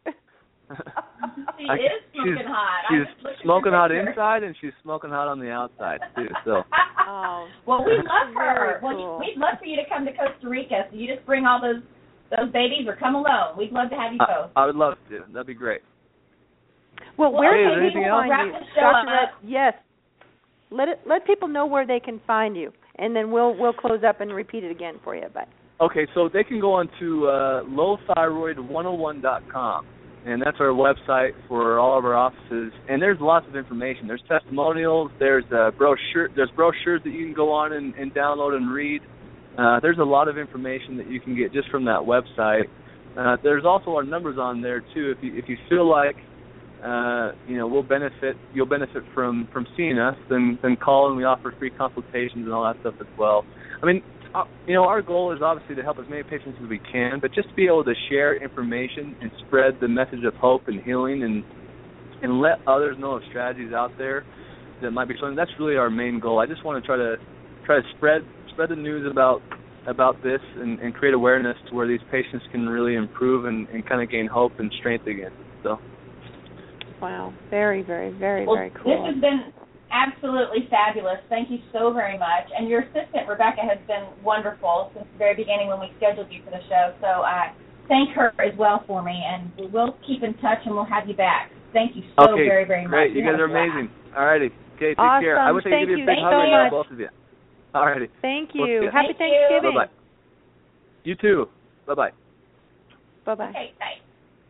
She is smoking hot. She's smoking hot inside, and she's smoking hot on the outside too. So. Well, we love her. Well, we'd love for you to come to Costa Rica. So you just bring all those babies, or come alone. We'd love to have you both. I would love to. That'd be great. Well, where can people find you? Dr. Red, yes. Let people know where they can find you, and then we'll close up and repeat it again for you. But okay, so they can go on to lowthyroid101.com, and that's our website for all of our offices. And there's lots of information. There's testimonials. There's brochures that you can go on and download and read. There's a lot of information that you can get just from that website. There's also our numbers on there too. If you feel like you'll benefit from seeing us, then call, and we offer free consultations and all that stuff as well. I mean, our goal is obviously to help as many patients as we can, but just to be able to share information and spread the message of hope and healing, and let others know of strategies out there that might be something. That's really our main goal. I just want to try to spread the news about this and create awareness to where these patients can really improve and kind of gain hope and strength again. So. Wow, very, very, very, very cool. This has been absolutely fabulous. Thank you so very much. And your assistant, Rebecca, has been wonderful since the very beginning when we scheduled you for the show. So thank her as well for me, and we'll keep in touch, and we'll have you back. Thank you so very, very much. Great. You guys are amazing. All righty. Okay, take awesome. Care. I wish I could give you a big hug right now, both of you. All righty. Thank you. Happy Thanksgiving. Bye-bye. You too. Bye-bye. Bye-bye. Okay, bye.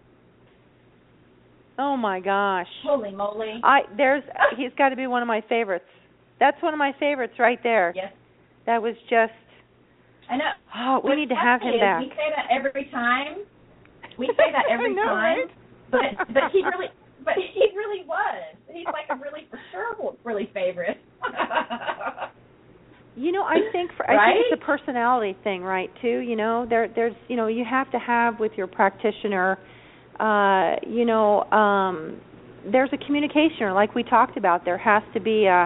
Oh my gosh! Holy moly! He's got to be one of my favorites. That's one of my favorites right there. Yes. That was just. I know. Oh, we need to have him back. We say that every time. We say that every time. Right? But he really was. He's like a really favorite. I think it's a personality thing, right? Too. There's you have to have with your practitioner. There's a communication, like we talked about. There has to be a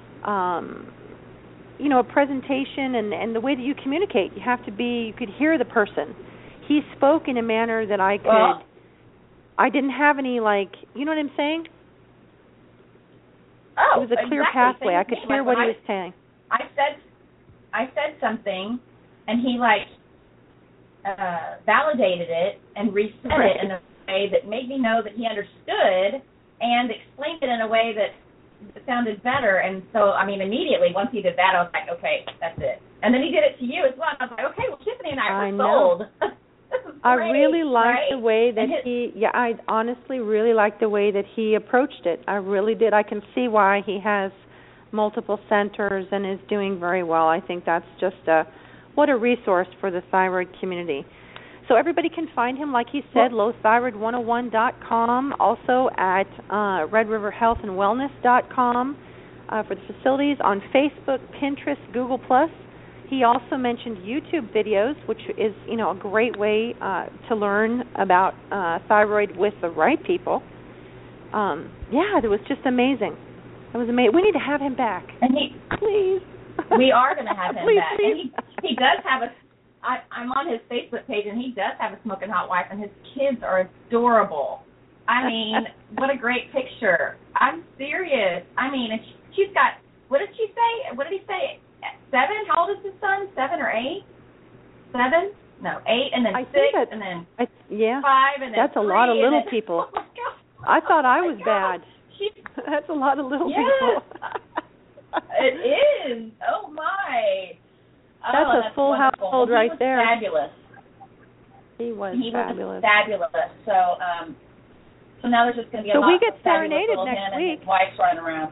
presentation and the way that you communicate. You could hear the person. He spoke in a manner that I didn't have any, you know what I'm saying? Oh, it was a clear pathway. I could hear what he was saying. I said something, and he validated it and resaid it in a way that made me know that he understood and explained it in a way that sounded better. And so, immediately once he did that, I was like, okay, that's it. And then he did it to you as well. And I was like, okay, well, Tiffany and I were sold. I really liked the way that I honestly really liked the way that he approached it. I really did. I can see why he has multiple centers and is doing very well. I think that's just what a resource for the thyroid community. So everybody can find him, like he said, lowthyroid101.com, also at redriverhealthandwellness.com for the facilities, on Facebook, Pinterest, Google+. He also mentioned YouTube videos, which is, a great way to learn about thyroid with the right people. It was just amazing. It was amazing. We need to have him back. And please. We are going to have him back. Please. And he does have I'm on his Facebook page, and he does have a smoking hot wife, and his kids are adorable. What a great picture. I'm serious. I mean, and she's got, what did she say? What did he say? 7? How old is his son? 7 or 8? 7? No, 8, and then 6, and then 5, and then that's 3, a lot of little then, people. Oh my God. I thought I was God. bad. That's a lot of little yes. people. It is. Oh my. That's a full wonderful. household right there. Fabulous. He was fabulous. Fabulous. So now there's just going to be a lot we get of fabulous serenaded little next him week. And his wife's running around.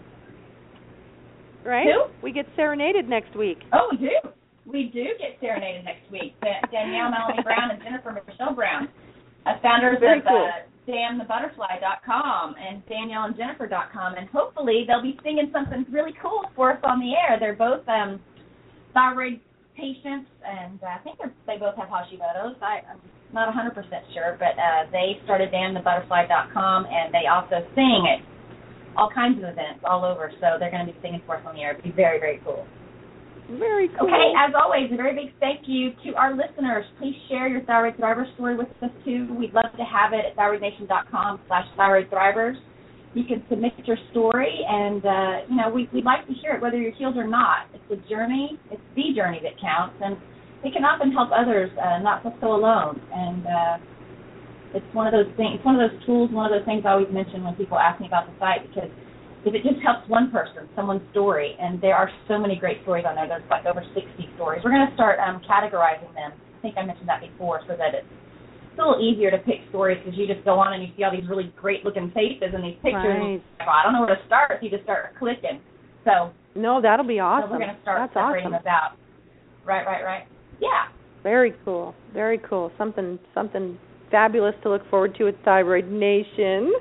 Right? Who? We get serenaded next week. Oh, we do. We do get serenaded next week. Danielle Melanie Brown and Jennifer Michelle Brown, founders of DamnTheButterfly.com and DanielleandJennifer.com, and hopefully they'll be singing something really cool for us on the air. They're both thyroid patients, and I think they both have Hashimoto's. I'm not 100% sure, but they started DamnTheButterfly.com, and they also sing at all kinds of events all over, so they're going to be singing for us on the air. It'll be very, very cool. Very cool. Okay, as always, a very big thank you to our listeners. Please share your Thyroid Thriver story with us, too. We'd love to have it at thyroidnation.com/thyroidthrivers. You can submit your story, and, we'd like to hear it, whether you're healed or not. It's a journey. It's the journey that counts, and it can often help others not feel so alone. And it's one of those things, it's one of those tools, one of those things I always mention when people ask me about the site, because if it just helps one person, someone's story, and there are so many great stories on there. There's like over 60 stories. We're going to start categorizing them. I think I mentioned that before, so that it's a little easier to pick stories, because you just go on and you see all these really great-looking faces and these pictures. Right. And I don't know where to start. You just start clicking. So no, that'll be awesome. So we're going to start That's separating awesome. those out. Right. Yeah. Very cool. Very cool. Something fabulous to look forward to at Thyroid Nation.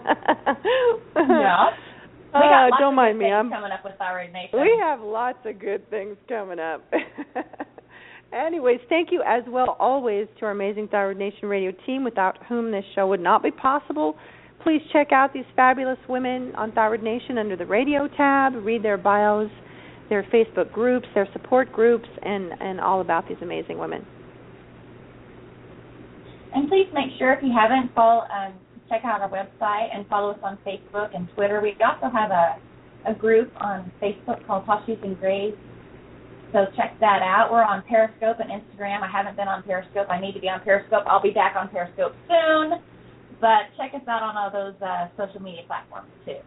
Yeah. Don't mind me. I'm coming up with Thyroid Nation. We have lots of good things coming up. Anyways, thank you as well always to our amazing Thyroid Nation radio team, without whom this show would not be possible. Please check out these fabulous women on Thyroid Nation under the radio tab. Read their bios, their Facebook groups, their support groups, and all about these amazing women. And please make sure, if you haven't, check out our website and follow us on Facebook and Twitter. We also have a group on Facebook called Hoshis and Grays, so check that out. We're on Periscope and Instagram. I haven't been on Periscope. I need to be on Periscope. I'll be back on Periscope soon, but check us out on all those social media platforms too.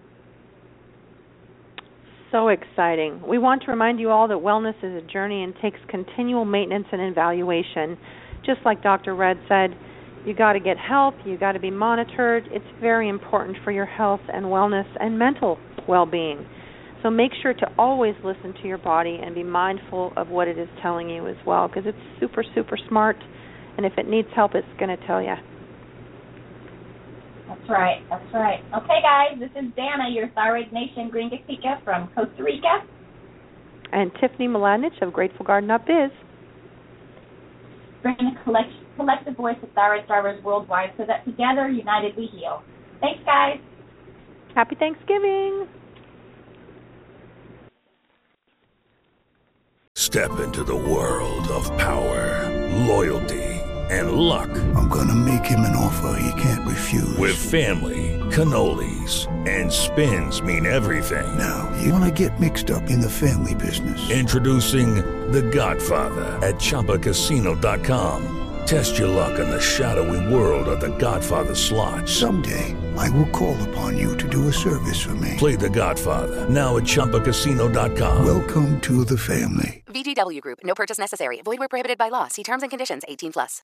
So exciting. We want to remind you all that wellness is a journey and takes continual maintenance and evaluation. Just like Dr. Red said, you got to get help, you got to be monitored. It's very important for your health and wellness and mental well-being. So make sure to always listen to your body and be mindful of what it is telling you as well, because it's super, super smart, and if it needs help, it's going to tell you. That's right. Okay, guys, this is Dana, your Thyroid Nation Gringa from Costa Rica. And Tiffany Mladinich of Grateful Garden Up Biz. Bringing a collective voice of Thyroid Thrivers worldwide, so that together, united, we heal. Thanks, guys. Happy Thanksgiving. Step into the world of power, loyalty, and luck. I'm going to make him an offer he can't refuse. With family, cannolis, and spins mean everything. Now, you want to get mixed up in the family business. Introducing The Godfather at ChumbaCasino.com. Test your luck in the shadowy world of The Godfather slot. Someday, I will call upon you to do a service for me. Play The Godfather, now at ChumbaCasino.com. Welcome to the family. VGW Group. No purchase necessary. Void where prohibited by law. See terms and conditions. 18+.